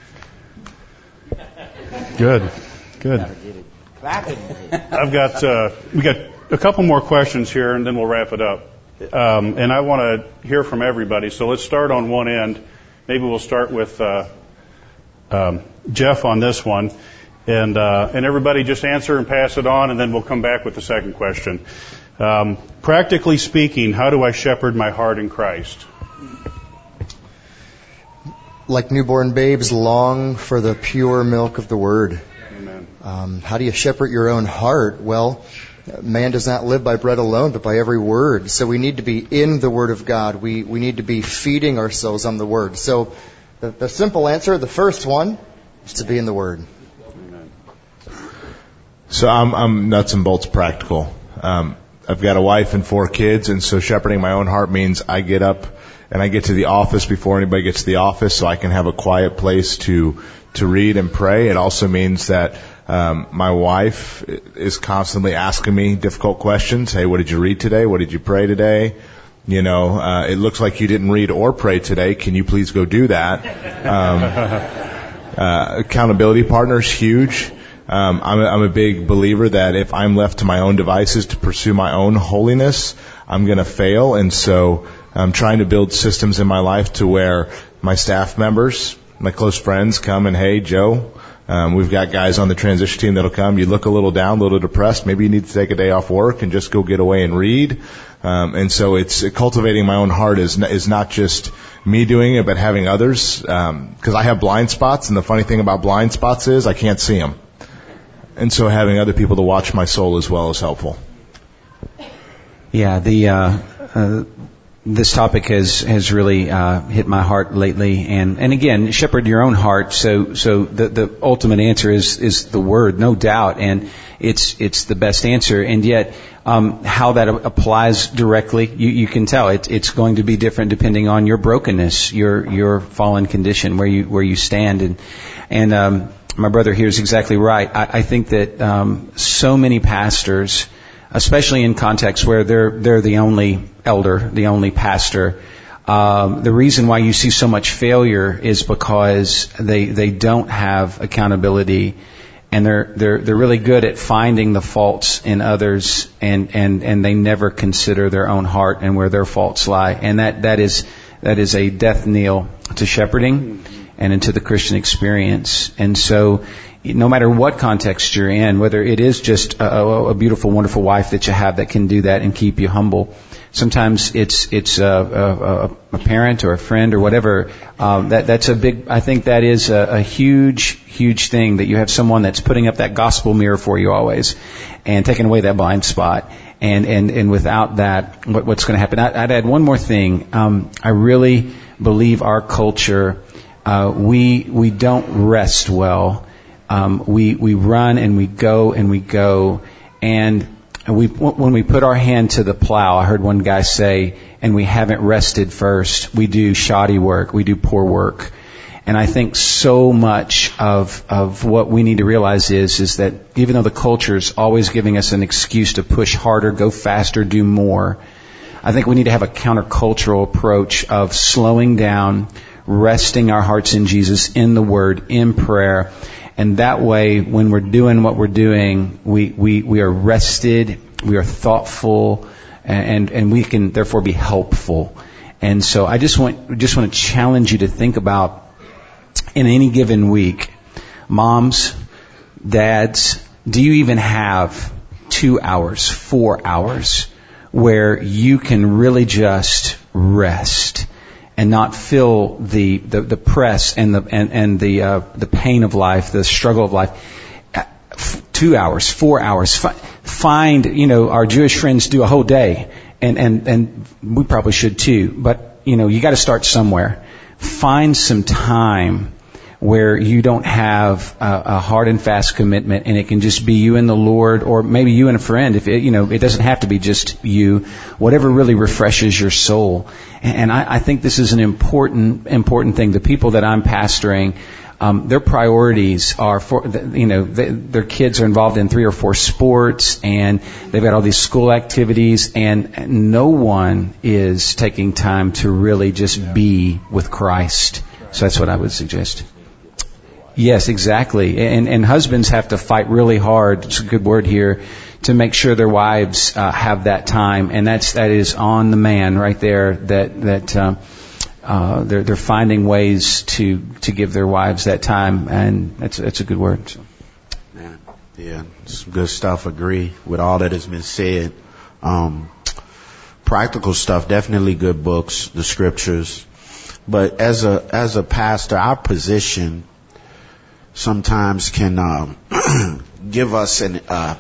Okay. Good. We got a couple more questions here, and then we'll wrap it up. And I want to hear from everybody. So let's start on one end. Maybe we'll start with Jeff on this one, and everybody just answer and pass it on, and then we'll come back with the second question. Practically speaking, how do I shepherd my heart in Christ? Like newborn babes long for the pure milk of the Word. Amen. How do you shepherd your own heart? Well, man does not live by bread alone, but by every word. So we need to be in the Word of God. We need to be feeding ourselves on the Word. So the simple answer, the first one, is to be in the Word. So I'm nuts and bolts practical. I've got a wife and 4 kids, and so shepherding my own heart means I get up and I get to the office before anybody gets to the office, so I can have a quiet place to read and pray. It also means that my wife is constantly asking me difficult questions. Hey, what did you read today? What did you pray today? You know, it looks like you didn't read or pray today. Can you please go do that? Accountability partners, huge. I'm a big believer that if I'm left to my own devices to pursue my own holiness, I'm going to fail. And so I'm trying to build systems in my life to where my staff members, my close friends come and, hey, Joe, we've got guys on the transition team that'll come. You look a little down, a little depressed. Maybe you need to take a day off work and just go get away and read. And so it's cultivating my own heart is not just me doing it, but having others. Because I have blind spots, and the funny thing about blind spots is I can't see them. And so having other people to watch my soul as well is helpful. Yeah, this topic has really hit my heart lately, and again, shepherd your own heart. So the ultimate answer is the Word, no doubt, and it's the best answer. And yet, how that applies directly, you can tell it's going to be different depending on your brokenness, your fallen condition, where you stand, and my brother here is exactly right. I think that so many pastors, especially in contexts where they're the only elder, the only pastor, the reason why you see so much failure is because they don't have accountability, and they're really good at finding the faults in others, and they never consider their own heart and where their faults lie, and that is a death knell to shepherding and into the Christian experience. And so, no matter what context you're in, whether it is just a beautiful, wonderful wife that you have that can do that and keep you humble, sometimes it's a parent or a friend or whatever. That's a big. I think that is a huge thing, that you have someone that's putting up that gospel mirror for you always, and taking away that blind spot. And without that, what's going to happen? I'd add one more thing. I really believe our culture, we don't rest well. We run and we go, and when we put our hand to the plow, I heard one guy say, and we haven't rested first, we do shoddy work, we do poor work. And I think so much of what we need to realize is that even though the culture is always giving us an excuse to push harder, go faster, do more, I think we need to have a countercultural approach of slowing down, resting our hearts in Jesus, in the Word, in prayer. And that way, when we're doing what we're doing, we are rested, we are thoughtful, and we can therefore be helpful. And so I just want to challenge you to think about, in any given week, moms, dads, do you even have 2 hours, 4 hours where you can really just rest and not feel the press and the pain of life, the struggle of life? 2 hours, 4 hours. Find, our Jewish friends do a whole day, and we probably should too. But you got to start somewhere. Find some time where you don't have a hard and fast commitment, and it can just be you and the Lord, or maybe you and a friend. If it doesn't have to be just you. Whatever really refreshes your soul. And I think this is an important thing. The people that I'm pastoring, their priorities are their kids are involved in 3 or 4 sports, and they've got all these school activities, and no one is taking time to really just be with Christ. So that's what I would suggest. Yes, exactly. And husbands have to fight really hard, it's a good word here, to make sure their wives have that time. And that is on the man right there, that they're finding ways to give their wives that time, and that's a good word. So. Yeah, some good stuff. Agree with all that has been said. Practical stuff, definitely good books, the scriptures. But as a pastor, our position sometimes can give us a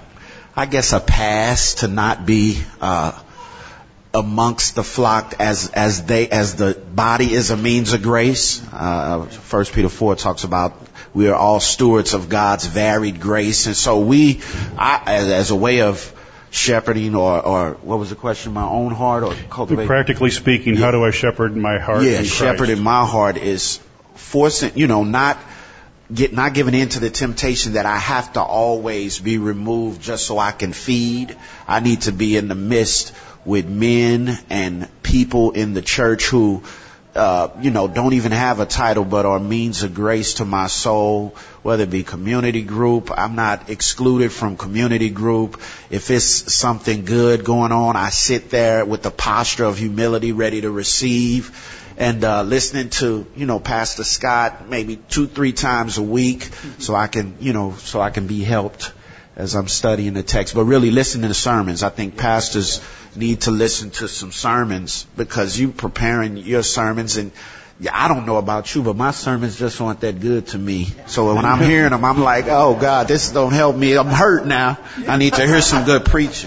pass to not be amongst the flock as the body is a means of grace. 1 Peter 4 talks about we are all stewards of God's varied grace, and so as a way of shepherding, or what was the question? My own heart, or cultivating? Practically speaking, how do I shepherd my heart? Yeah, shepherding my heart is forcing, not giving in to the temptation that I have to always be removed just so I can feed. I need to be in the midst with men and people in the church who, don't even have a title but are means of grace to my soul, whether it be community group. I'm not excluded from community group. If it's something good going on, I sit there with the posture of humility, ready to receive. And listening to, Pastor Scott maybe 2-3 times a week, so I can be helped as I'm studying the text. But really listening to sermons. I think pastors need to listen to some sermons, because you preparing your sermons, and I don't know about you, but my sermons just aren't that good to me. So when I'm hearing them, I'm like, oh God, this don't help me. I'm hurt now. I need to hear some good preaching.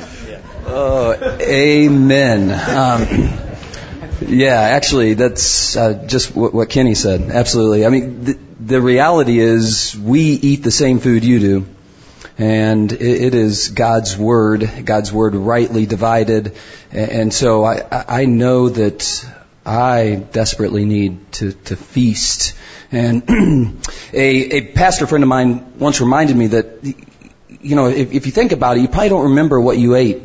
Amen. Yeah, actually, that's just what Kenny said. Absolutely. I mean, the reality is we eat the same food you do, and it is God's Word rightly divided. And so I know that I desperately need to feast. And a pastor friend of mine once reminded me that, if you think about it, you probably don't remember what you ate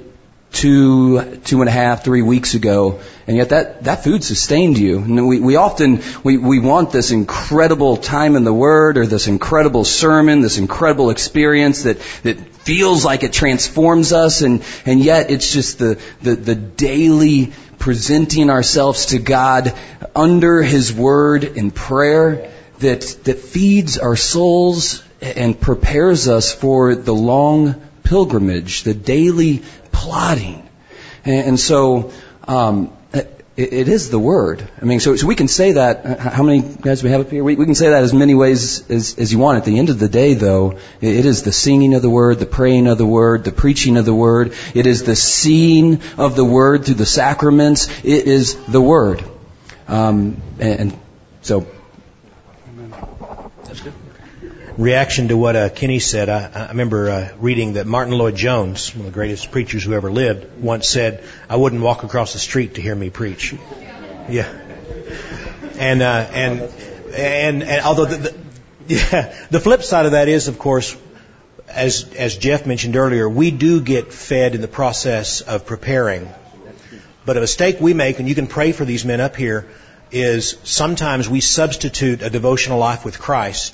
2.5, 3 weeks ago, and yet that food sustained you. And we often want this incredible time in the Word, or this incredible sermon, this incredible experience that feels like it transforms us, and yet it's just the daily presenting ourselves to God under His Word in prayer that feeds our souls and prepares us for the long pilgrimage, the daily plodding. And so it is the Word. I mean, so we can say that. How many guys do we have up here? We can say that as many ways as you want. At the end of the day, though, it is the singing of the Word, the praying of the Word, the preaching of the Word. It is the seeing of the Word through the sacraments. It is the Word. And so... That's good. Reaction to what Kenny said, I remember reading that Martin Lloyd-Jones, one of the greatest preachers who ever lived, once said, "I wouldn't walk across the street to hear me preach." Yeah. And And although the flip side of that is, of course, as Jeff mentioned earlier, we do get fed in the process of preparing. But a mistake we make, and you can pray for these men up here, is sometimes we substitute a devotional life with Christ.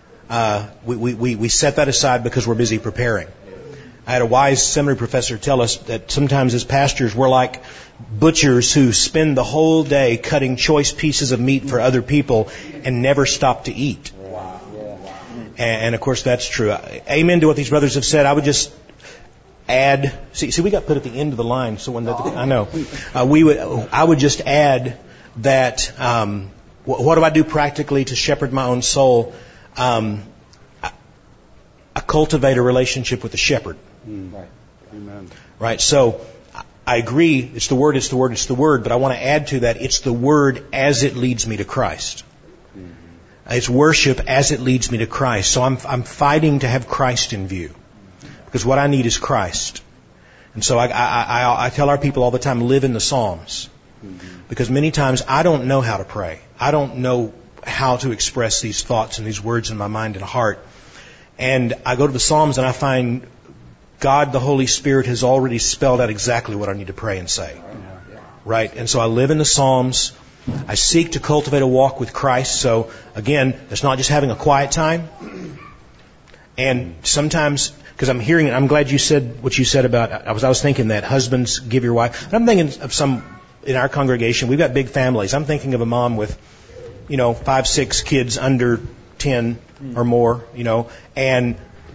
We set that aside because we're busy preparing. I had a wise seminary professor tell us that sometimes as pastors we're like butchers who spend the whole day cutting choice pieces of meat for other people and never stop to eat. And of course that's true. Amen to what these brothers have said. I would just add. See, we got put at the end of the line. So when I know I would just add that. What do I do practically to shepherd my own soul? I cultivate a relationship with the shepherd. Right. Amen. Right. So I agree. It's the word. But I want to add to that. It's the word as it leads me to Christ. It's worship as it leads me to Christ. So I'm fighting to have Christ in view, because what I need is Christ. And so I tell our people all the time, live in the Psalms, because many times I don't know how to pray. I don't know how to express these thoughts and these words in my mind and heart. And I go to the Psalms and I find God, the Holy Spirit, has already spelled out exactly what I need to pray and say. Right? And so I live in the Psalms. I seek to cultivate a walk with Christ. So, again, it's not just having a quiet time. And sometimes, because I'm glad you said what you said about, I was thinking that husbands give your wife. And I'm thinking of some, in our congregation, we've got big families. I'm thinking of a mom with, 5, 6 kids under 10 or more, and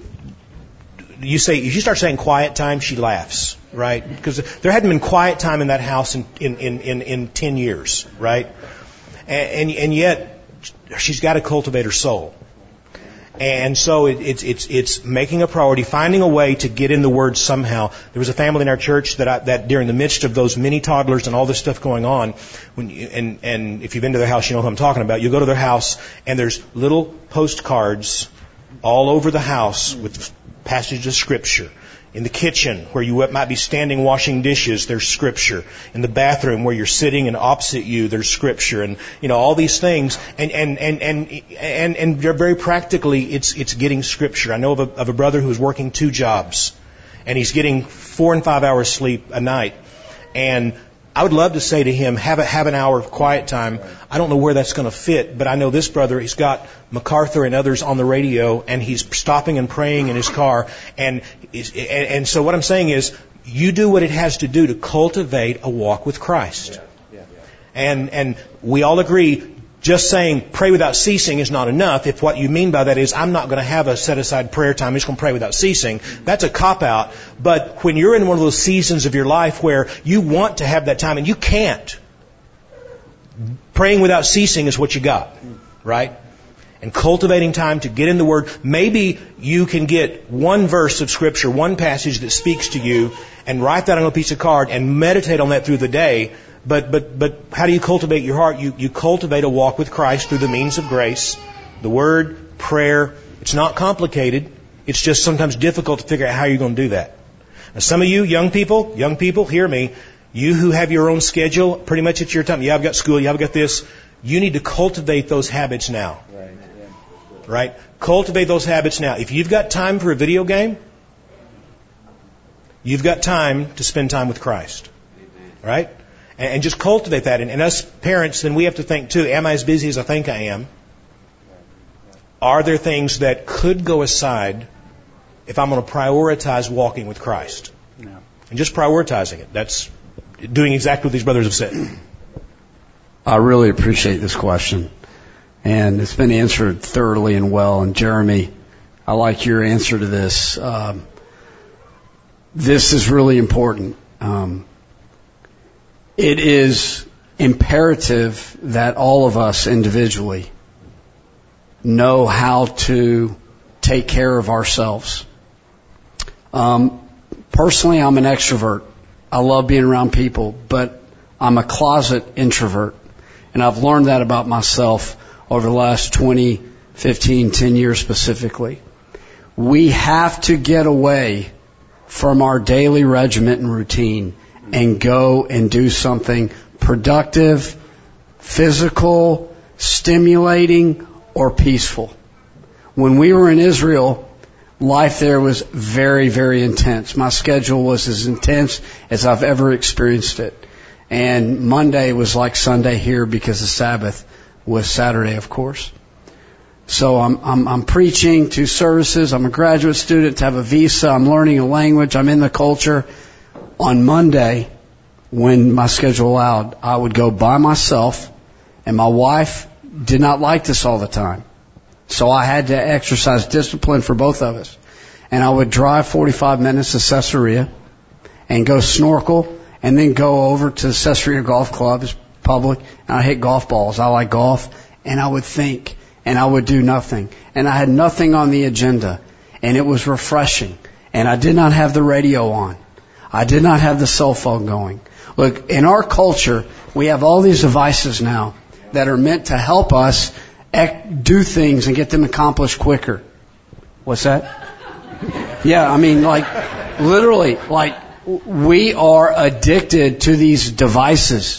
if you start saying quiet time, she laughs, right? Because there hadn't been quiet time in that house in 10 years, right? And yet she's got to cultivate her soul. And so it's making a priority, finding a way to get in the Word somehow. There was a family in our church that during the midst of those mini toddlers and all this stuff going on, and if you've been to their house, you know who I'm talking about. You go to their house and there's little postcards all over the house with passages of Scripture. In the kitchen, where you might be standing washing dishes, there's Scripture. In the bathroom, where you're sitting and opposite you, there's Scripture. And, all these things. And very practically, it's getting Scripture. I know of a brother who's working 2 jobs. And he's getting 4 and 5 hours sleep a night. And I would love to say to him, have an hour of quiet time. I don't know where that's going to fit, but I know this brother, he's got MacArthur and others on the radio, and he's stopping and praying in his car. And so what I'm saying is, you do what it has to do to cultivate a walk with Christ. And we all agree, just saying pray without ceasing is not enough. If what you mean by that is I'm not going to have a set-aside prayer time, I'm just going to pray without ceasing, that's a cop-out. But when you're in one of those seasons of your life where you want to have that time and you can't, praying without ceasing is what you got, right? And cultivating time to get in the Word. Maybe you can get one verse of Scripture, one passage that speaks to you, and write that on a piece of card and meditate on that through the day. But how do you cultivate your heart? You cultivate a walk with Christ through the means of grace, the Word, prayer. It's not complicated. It's just sometimes difficult to figure out how you're going to do that. Now, some of you, young people, hear me. You who have your own schedule, pretty much at your time. Yeah, I've got school. Yeah, I've got this. You need to cultivate those habits now. Right? Cultivate those habits now. If you've got time for a video game, you've got time to spend time with Christ. Right? And just cultivate that. And us parents, then we have to think too, am I as busy as I think I am? Are there things that could go aside if I'm going to prioritize walking with Christ? No. And just prioritizing it. That's doing exactly what these brothers have said. I really appreciate this question. And it's been answered thoroughly and well. And Jeremy, I like your answer to this. This is really important. It is imperative that all of us individually know how to take care of ourselves. Personally, I'm an extrovert. I love being around people, but I'm a closet introvert. And I've learned that about myself over the last 20, 15, 10 years specifically. We have to get away from our daily regiment and routine and go and do something productive, physical, stimulating or peaceful. When we were in Israel, life there was very, very intense. My schedule was as intense as I've ever experienced it. And Monday was like Sunday here because the Sabbath was Saturday, of course. So I'm preaching 2 services. I'm a graduate student to have a visa. I'm learning a language. I'm in the culture. On Monday, when my schedule allowed, I would go by myself, and my wife did not like this all the time. So I had to exercise discipline for both of us. And I would drive 45 minutes to Caesarea and go snorkel and then go over to Caesarea Golf Club. It's public. And I hit golf balls. I like golf. And I would think. And I would do nothing. And I had nothing on the agenda. And it was refreshing. And I did not have the radio on. I did not have the cell phone going. Look, in our culture, we have all these devices now that are meant to help us do things and get them accomplished quicker. What's that? Yeah, I mean, like, literally, like, we are addicted to these devices.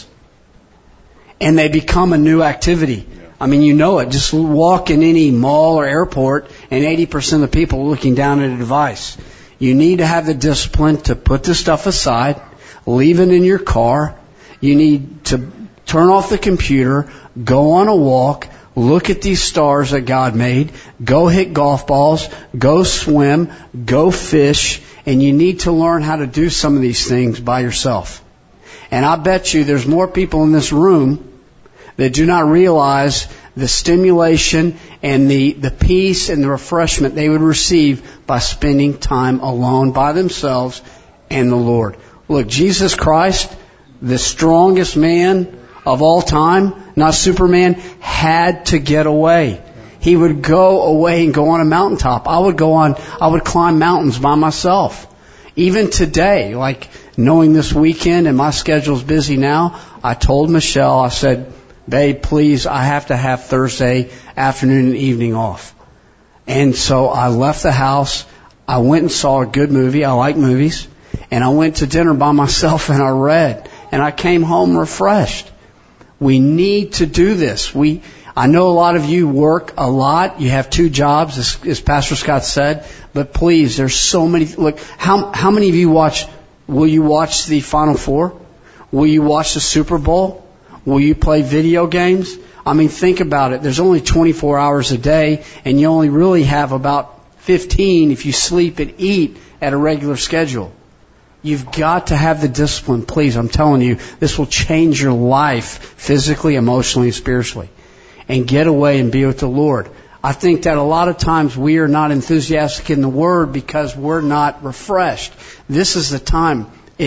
And they become a new activity. I mean, you know it. Just walk in any mall or airport, and 80% of the people are looking down at a device. You need to have the discipline to put the stuff aside, leave it in your car. You need to turn off the computer, go on a walk, look at these stars that God made, go hit golf balls, go swim, go fish, and you need to learn how to do some of these things by yourself. And I bet you there's more people in this room that do not realize the stimulation and the peace and the refreshment they would receive by spending time alone by themselves and the Lord. Look, Jesus Christ, the strongest man of all time, not Superman, had to get away. He would go away and go on a mountaintop. I would climb mountains by myself. Even today, like knowing this weekend and my schedule's busy now, I told Michelle, I said, babe, please, I have to have Thursday afternoon and evening off. And so I left the house. I went and saw a good movie. I like movies. And I went to dinner by myself and I read. And I came home refreshed. We need to do this. I know a lot of you work a lot. You have 2 jobs, as Pastor Scott said. But please, there's so many. Look, how many of you will you watch the Final Four? Will you watch the Super Bowl? Will you play video games? I mean, think about it. There's only 24 hours a day, and you only really have about 15 if you sleep and eat at a regular schedule. You've got to have the discipline, please. I'm telling you, this will change your life physically, emotionally, and spiritually. And get away and be with the Lord. I think that a lot of times we are not enthusiastic in the Word because we're not refreshed. This is the time.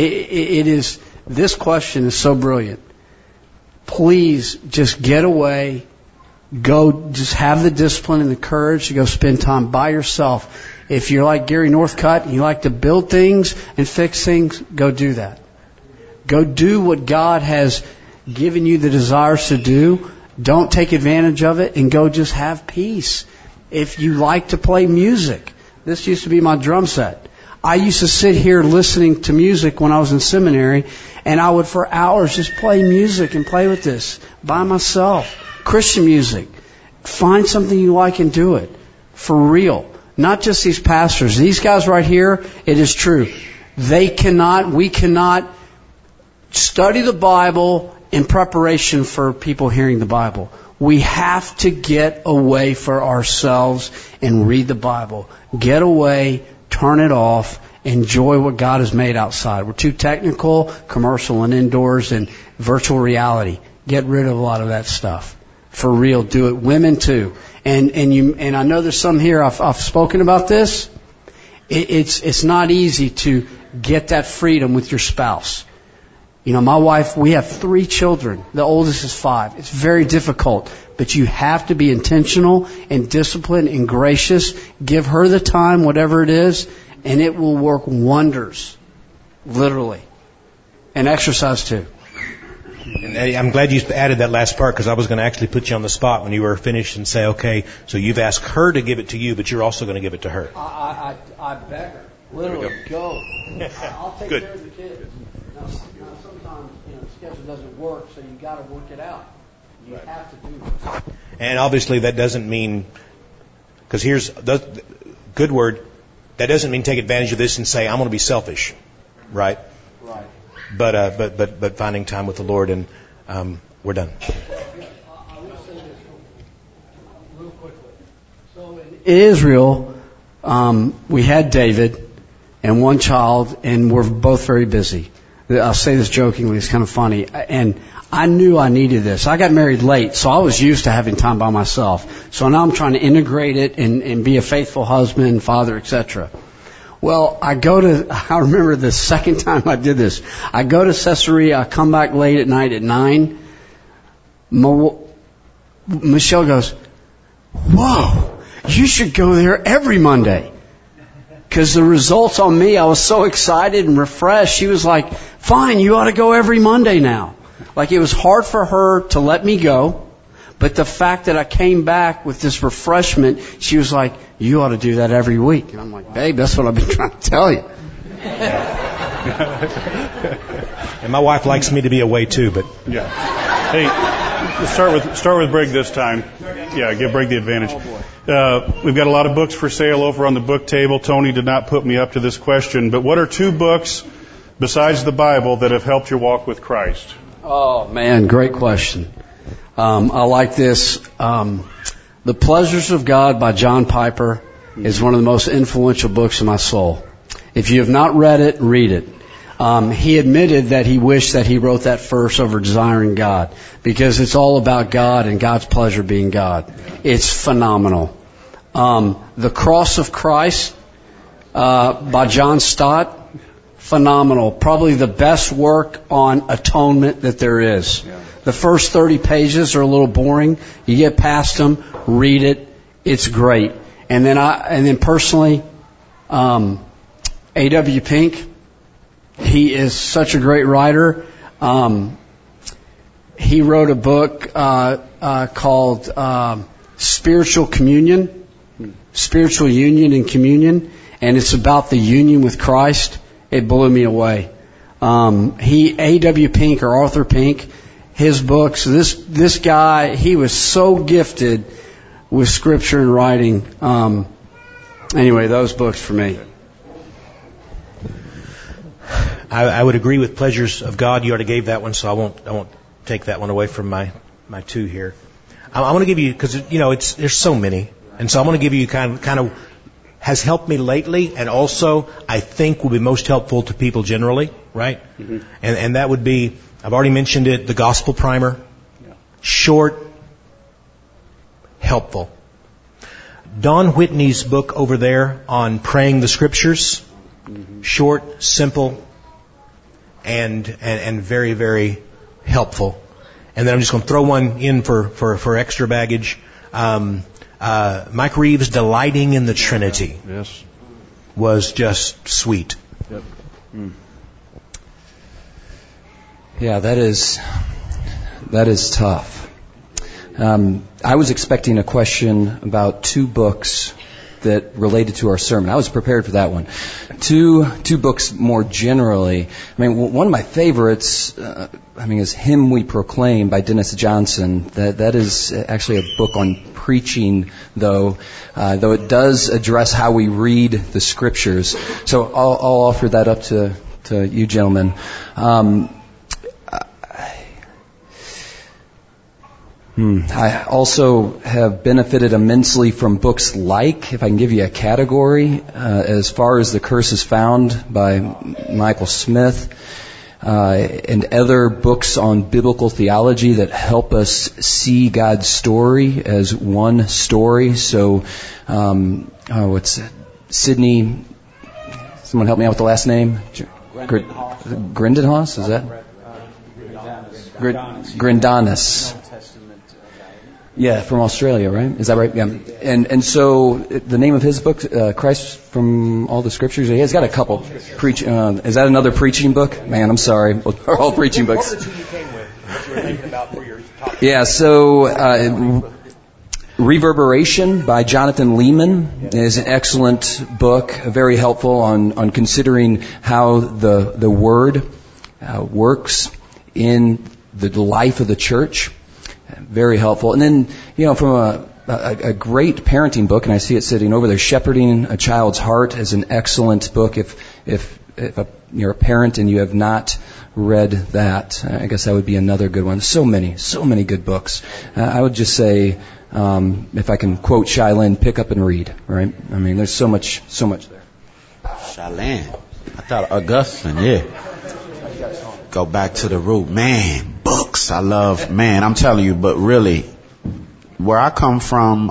This question is so brilliant. Please just get away. Go, just have the discipline and the courage to go spend time by yourself. If you're like Gary Northcutt and you like to build things and fix things, go do that. Go do what God has given you the desires to do. Don't take advantage of it and go just have peace. If you like to play music, this used to be my drum set. I used to sit here listening to music when I was in seminary, and I would for hours just play music and play with this by myself. Christian music. Find something you like and do it. For real. Not just these pastors. These guys right here, it is true. We cannot study the Bible in preparation for people hearing the Bible. We have to get away for ourselves and read the Bible. Get away, turn it off, enjoy what God has made outside. We're too technical, commercial and indoors, and virtual reality. Get rid of a lot of that stuff. For real, do it. Women too. And I know there's some here, I've spoken about this. It's not easy to get that freedom with your spouse. You know, my wife, we have 3 children. The oldest is 5. It's very difficult. But you have to be intentional and disciplined and gracious. Give her the time, whatever it is, and it will work wonders. Literally. And exercise too. And I'm glad you added that last part because I was going to actually put you on the spot when you were finished and say, okay, so you've asked her to give it to you, but you're also going to give it to her. I beg her. Literally, go. I'll take care of the kids. Now sometimes, the schedule doesn't work, so you got to work it out. You have to do this. And obviously that doesn't mean, because here's the good word, that doesn't mean take advantage of this and say, I'm going to be selfish, right? Right. But finding time with the Lord, and we're done. I will say this real quickly. So in Israel, we had David and one child, and we're both very busy. I'll say this jokingly, it's kind of funny. And I knew I needed this. I got married late, so I was used to having time by myself. So now I'm trying to integrate it and be a faithful husband, father, etc. Well, I remember the second time I did this. I go to Caesarea, I come back late at night at 9. Michelle goes, whoa, you should go there every Monday. Because the results on me, I was so excited and refreshed. She was like, fine, you ought to go every Monday now. Like, it was hard for her to let me go. But the fact that I came back with this refreshment, she was like, you ought to do that every week. And I'm like, babe, that's what I've been trying to tell you. And my wife likes me to be away too, but Yeah. Hey, start with Brig this time. Yeah, give Brig the advantage. We've got a lot of books for sale over on the book table. Tony did not put me up to this question, but what are 2 books besides the Bible that have helped your walk with Christ? Oh, man, great question. I like this. The Pleasures of God by John Piper is one of the most influential books in my soul. If you have not read it, read it. He admitted that he wished that he wrote that first over desiring God, because it's all about God and God's pleasure being God. It's phenomenal. The Cross of Christ by John Stott, phenomenal. Probably the best work on atonement that there is. The first 30 pages are a little boring. You get past them, read it. It's great. And then personally, A.W. Pink. He is such a great writer. He wrote a book called Spiritual Communion, Spiritual Union and Communion, and it's about the union with Christ. It blew me away. A.W. Pink, or Arthur Pink, his books, this guy, he was so gifted with scripture and writing. Anyway, those books for me. I would agree with Pleasures of God. You already gave that one, so I won't take that one away from my 2 here. I want to give you, because there's so many, and so I want to give you kind of has helped me lately, and also I think will be most helpful to people generally, right? Mm-hmm. And that would be, I've already mentioned it, the Gospel Primer. Yeah. Short, helpful. Don Whitney's book over there on praying the Scriptures. Mm-hmm. Short, simple, and very, very helpful. And then I'm just going to throw one in for extra baggage. Mike Reeves' Delighting in the Trinity. Yes. Was just sweet. Yep. Mm. Yeah, that is tough. I was expecting a question about 2 books that related to our sermon. I was prepared for that one. Two books more generally. I mean, one of my favorites, is Hymn We Proclaim by Dennis Johnson. That is actually a book on preaching, though it does address how we read the Scriptures. So I'll offer that up to you gentlemen. I also have benefited immensely from books like, if I can give you a category, as far as The Curse is Found by Michael Smith, and other books on biblical theology that help us see God's story as one story. So, what's it? Sidney, someone help me out with the last name? Grindenhoss, is that? Grindanis. Yeah, from Australia, right? Is that right? Yeah. And so the name of his book, Christ from All the Scriptures, he has got a couple. Is that another preaching book? Man, I'm sorry. They're all preaching books. What were the 2 you came with? What you were thinking about for your topic? Yeah, so Reverberation by Jonathan Leeman is an excellent book, very helpful on considering how the Word works in the life of the church. very helpful. And then, from a great parenting book, and I see it sitting over there, Shepherding a Child's Heart is an excellent book. If you're a parent and you have not read that, I guess that would be another good one. So many good books. I would just say, if I can quote Shylin, pick up and read, right? I mean, there's so much there. Shylin. I thought Augustine, yeah. Go back to the root. Man, books. I'm telling you, but really, where I come from,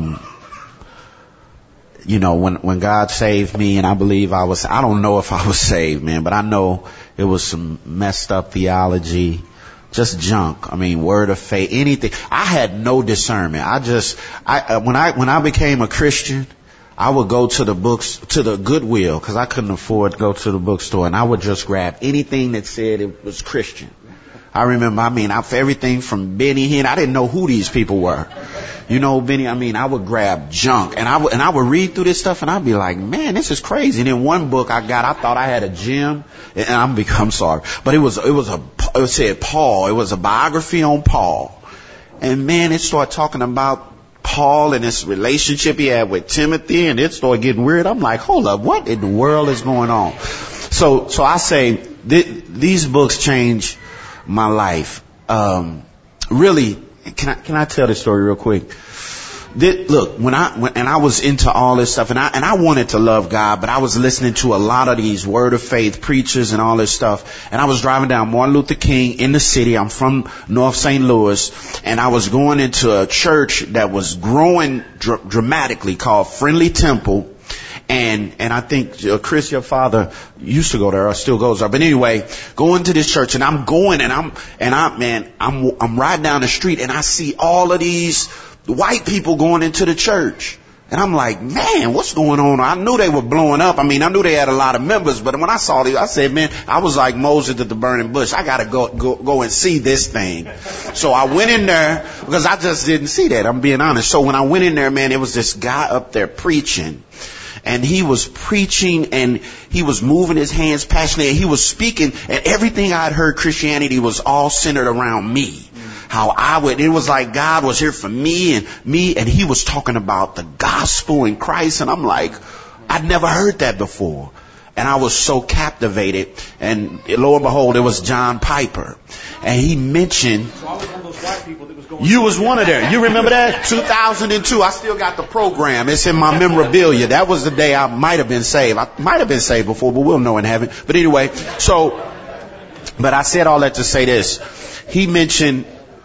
when God saved me, and I believe I don't know if I was saved, man, but I know it was some messed up theology, just junk. I mean, word of faith, anything. I had no discernment. When I became a Christian, I would go to the books, to the Goodwill, because I couldn't afford to go to the bookstore, and I would just grab anything that said it was Christian. I remember, everything from Benny Hinn. I didn't know who these people were. Benny, I would grab junk, and I would read through this stuff, and I'd be like, man, this is crazy. And then one book I thought I had a gem, and I'm sorry, but it said Paul. It was a biography on Paul. And man, it started talking about Paul and his relationship he had with Timothy, and it started getting weird. I'm like, hold up, what in the world is going on? So I say, these books change my life. Really, can I tell this story real quick? Look, when I was into all this stuff, and I wanted to love God, but I was listening to a lot of these word of faith preachers and all this stuff, and I was driving down Martin Luther King in the city. I'm from North St. Louis, and I was going into a church that was growing dramatically called Friendly Temple. And I think, Chris, your father used to go there or still goes there. But anyway, going to this church, and I'm going, and I'm riding down the street, and I see all of these white people going into the church. And I'm like, man, what's going on? I knew they were blowing up. I knew they had a lot of members, but when I saw these, I said, man, I was like Moses at the burning bush. I gotta go and see this thing. So I went in there, because I just didn't see that. I'm being honest. So when I went in there, man, there was this guy up there preaching. And he was preaching, and he was moving his hands passionately, and he was speaking, and everything I'd heard Christianity was all centered around me. It was like God was here for me, and he was talking about the gospel in Christ, and I'm like, I'd never heard that before. And I was so captivated, and lo and behold, it was John Piper. And he mentioned, so I was one of those white people that was going. You was one of them. You remember that? 2002. I still got the program. It's in my memorabilia. That was the day I might have been saved. I might have been saved before, but we'll know in heaven. But anyway, but I said all that to say this. He mentioned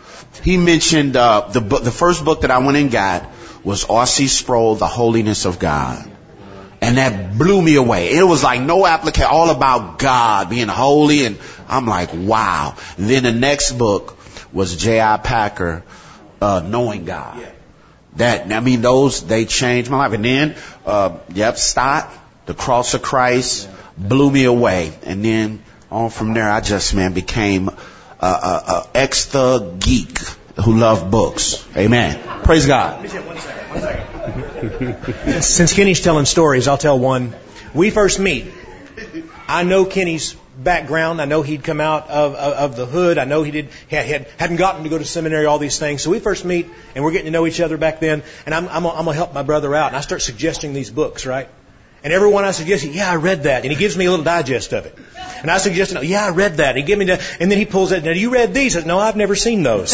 the first book that I went and got was R.C. Sproul, The Holiness of God. And that blew me away. It was like no application, all about God being holy. And I'm like, wow. And then the next book was J.I. Packer, Knowing God. Those, they changed my life. And then, Stott, The Cross of Christ, blew me away. And then on from there, I just, became a ex-thug geek who loved books. Amen. Praise God. One second. Since Kenny's telling stories, I'll tell one. We first meet. I know Kenny's background. I know he'd come out of the hood. I know he hadn't gotten to go to seminary, all these things. So we first meet, and we're getting to know each other back then. And I'm going to help my brother out. And I start suggesting these books, right? And everyone I suggest, I read that. And he gives me a little digest of it. And I suggested, I read that. And he gave me that. And then he pulls that. Now, you read these? I said, no, I've never seen those.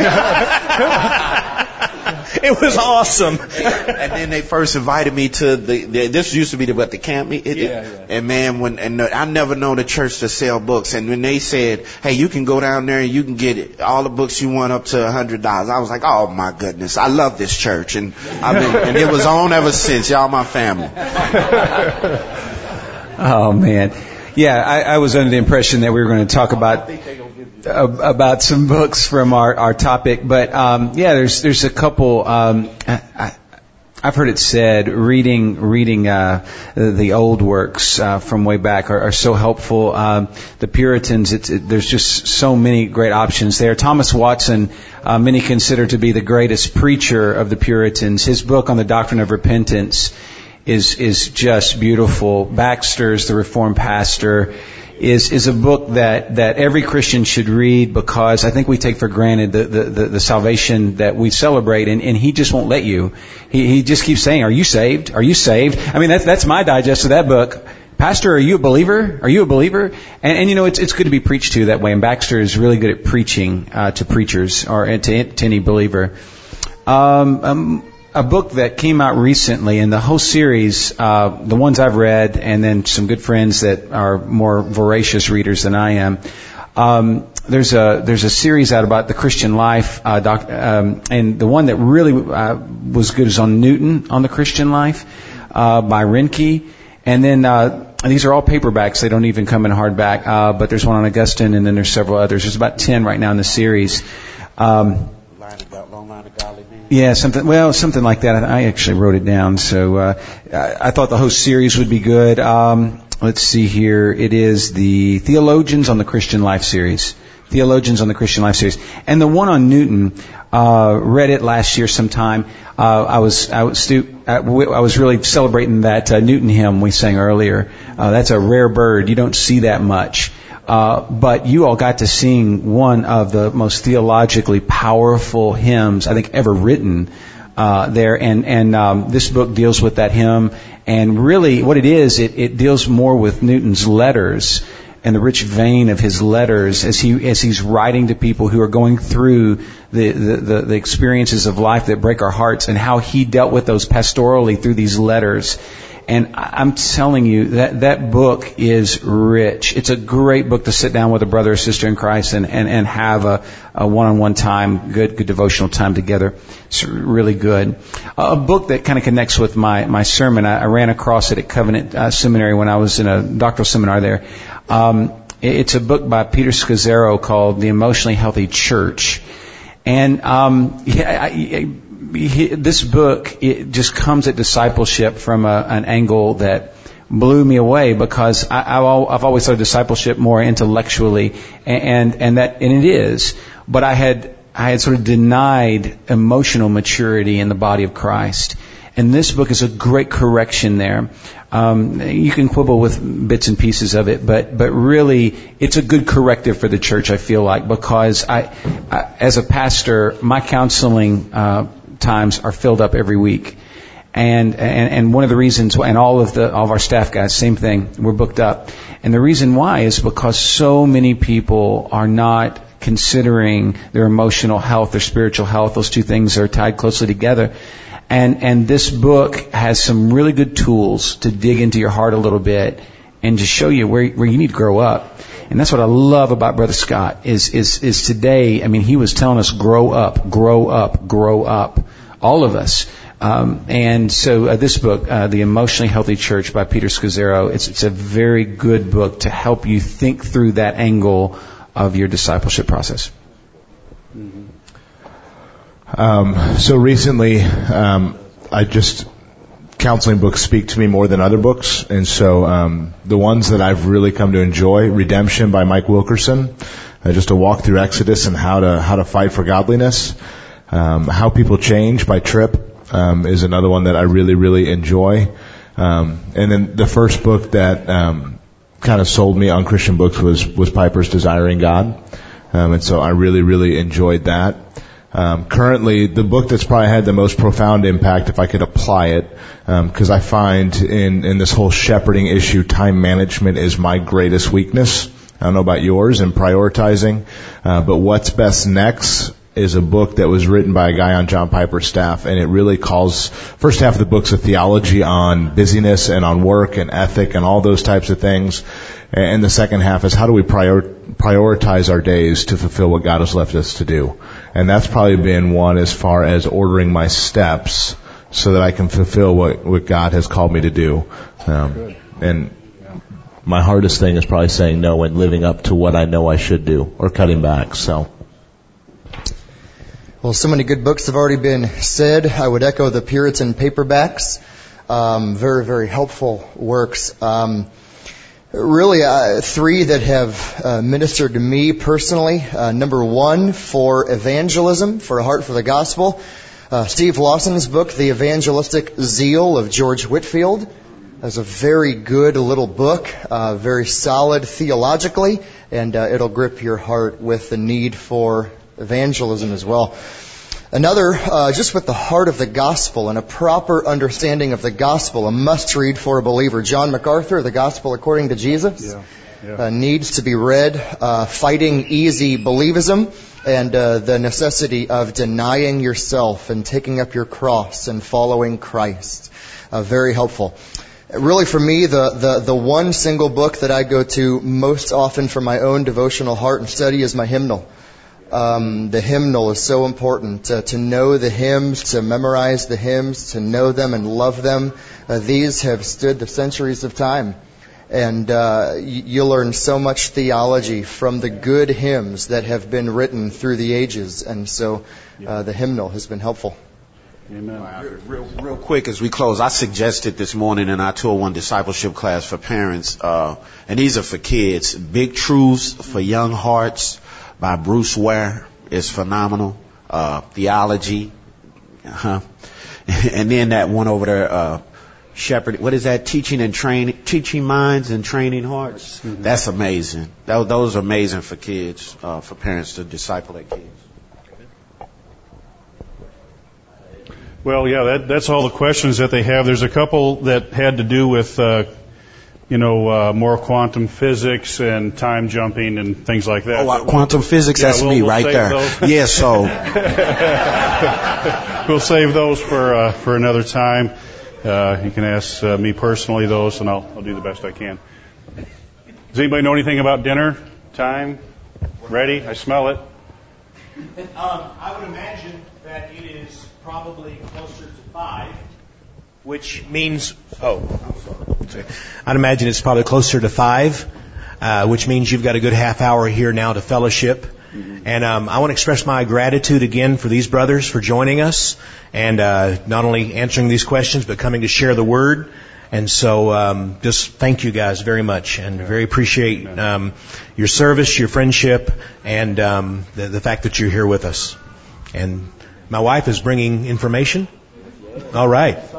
It was awesome. And then they first invited me to this used to be the camp meeting. And man, I never known a church to sell books. And when they said, hey, you can go down there and you can get all the books you want up to $100, I was like, oh my goodness, I love this church. And and it was on ever since. Y'all my family. Oh man. Yeah, I was under the impression that we were going to talk about some books from our topic, but there's a couple. I've heard it said reading the old works from way back are so helpful. The Puritans, there's just so many great options there. Thomas Watson, many consider to be the greatest preacher of the Puritans. His book on the doctrine of repentance is just beautiful. Baxter's The Reformed Pastor is a book that every Christian should read, because I think we take for granted the salvation that we celebrate, and he just won't let you. He just keeps saying, "Are you saved? Are you saved?" I mean, that's my digest of that book. Pastor, are you a believer? Are you a believer? And you know, it's good to be preached to that way. And Baxter is really good at preaching to preachers or to any believer. A book that came out recently, and the whole series, the ones I've read, and then some good friends that are more voracious readers than I am. There's a series out about the Christian life, and the one that really was good is on Newton, on the Christian life, by Renke. And then these are all paperbacks; they don't even come in hardback. But there's one on Augustine, and then there's several others. There's about 10 right now in the series. Yeah, something like that. I actually wrote it down, so I thought the whole series would be good. Let's see here. It is the Theologians on the Christian Life series. Theologians on the Christian Life series. And the one on Newton, read it last year sometime. I was really celebrating that Newton hymn we sang earlier. That's a rare bird. You don't see that much. But you all got to sing one of the most theologically powerful hymns I think ever written there, and this book deals with that hymn. And really, what it is, it deals more with Newton's letters and the rich vein of his letters as he's writing to people who are going through the experiences of life that break our hearts, and how he dealt with those pastorally through these letters. And I'm telling you that book is rich. It's a great book to sit down with a brother or sister in Christ and have a one-on-one time, good devotional time together. It's really good. A book that kind of connects with my sermon. I ran across it at Covenant Seminary when I was in a doctoral seminar there. It's a book by Peter Scazzero called The Emotionally Healthy Church. And this book, it just comes at discipleship from an angle that blew me away, because I've always thought of discipleship more intellectually, and it is, but I had sort of denied emotional maturity in the body of Christ. And this book is a great correction there. You can quibble with bits and pieces of it, but really, it's a good corrective for the church, I feel like, because I as a pastor, my counseling times are filled up every week. And one of the reasons, and all of our staff guys, same thing, we're booked up. And the reason why is because so many people are not considering their emotional health, their spiritual health. Those two things are tied closely together. And this book has some really good tools to dig into your heart a little bit and to show you where you need to grow up. And that's what I love about Brother Scott is today. I mean, he was telling us, grow up, grow up, grow up, all of us. And so this book, The Emotionally Healthy Church by Peter Scazzero, it's a very good book to help you think through that angle of your discipleship process. So recently, counseling books speak to me more than other books. And so, the ones that I've really come to enjoy, Redemption by Mike Wilkerson, just a walk through Exodus and how to fight for godliness. How People Change by Tripp, is another one that I really, really enjoy. And then the first book that, kind of sold me on Christian books was Piper's Desiring God. And so I really, really enjoyed that. Currently, the book that's probably had the most profound impact, if I could apply it, because I find in this whole shepherding issue, time management is my greatest weakness. I don't know about yours in prioritizing, but What's Best Next is a book that was written by a guy on John Piper's staff, and it really calls, first half of the book's a theology on busyness and on work and ethic and all those types of things. And the second half is how do we prioritize our days to fulfill what God has left us to do. And that's probably been one as far as ordering my steps so that I can fulfill what God has called me to do. And my hardest thing is probably saying no and living up to what I know I should do, or cutting back. So. Well, so many good books have already been said. I would echo the Puritan paperbacks. Very, very helpful works. Really, three that have ministered to me personally. Number one, for evangelism, for a heart for the gospel. Steve Lawson's book, The Evangelistic Zeal of George Whitefield. as a very good little book, very solid theologically, and it'll grip your heart with the need for evangelism as well. Another, just with the heart of the gospel and a proper understanding of the gospel, a must-read for a believer. John MacArthur, The Gospel According to Jesus, needs to be read. Fighting Easy Believism, and the necessity of denying yourself and taking up your cross and following Christ. Very helpful. Really, for me, the one single book that I go to most often for my own devotional heart and study is my hymnal. The hymnal is so important, to know the hymns, to memorize the hymns, to know them and love them. These have stood the centuries of time. And you'll learn so much theology from the good hymns that have been written through the ages. And so the hymnal has been helpful. Amen. Real quick as we close, I suggested this morning in our 201 discipleship class for parents, and these are for kids, Big Truths for Young Hearts by Bruce Ware is phenomenal. Theology. And then that one over there, Shepherd, what is that? Teaching minds and training hearts. Mm-hmm. That's amazing. Those are amazing for kids, for parents to disciple their kids. Well, yeah, that's all the questions that they have. There's a couple that had to do with, more quantum physics and time jumping and things like that. Oh, quantum physics, that's me right there. Yeah, so. We'll save those for another time. You can ask me personally those, and I'll do the best I can. Does anybody know anything about dinner time? Ready? I smell it. I would imagine that it is probably closer to 5, which means... I'd imagine it's probably closer to 5, which means you've got a good half hour here now to fellowship. And I want to express my gratitude again for these brothers for joining us and not only answering these questions, but coming to share the Word. And so just thank you guys very much, and very appreciate your service, your friendship, and the fact that you're here with us. And my wife is bringing information. All right.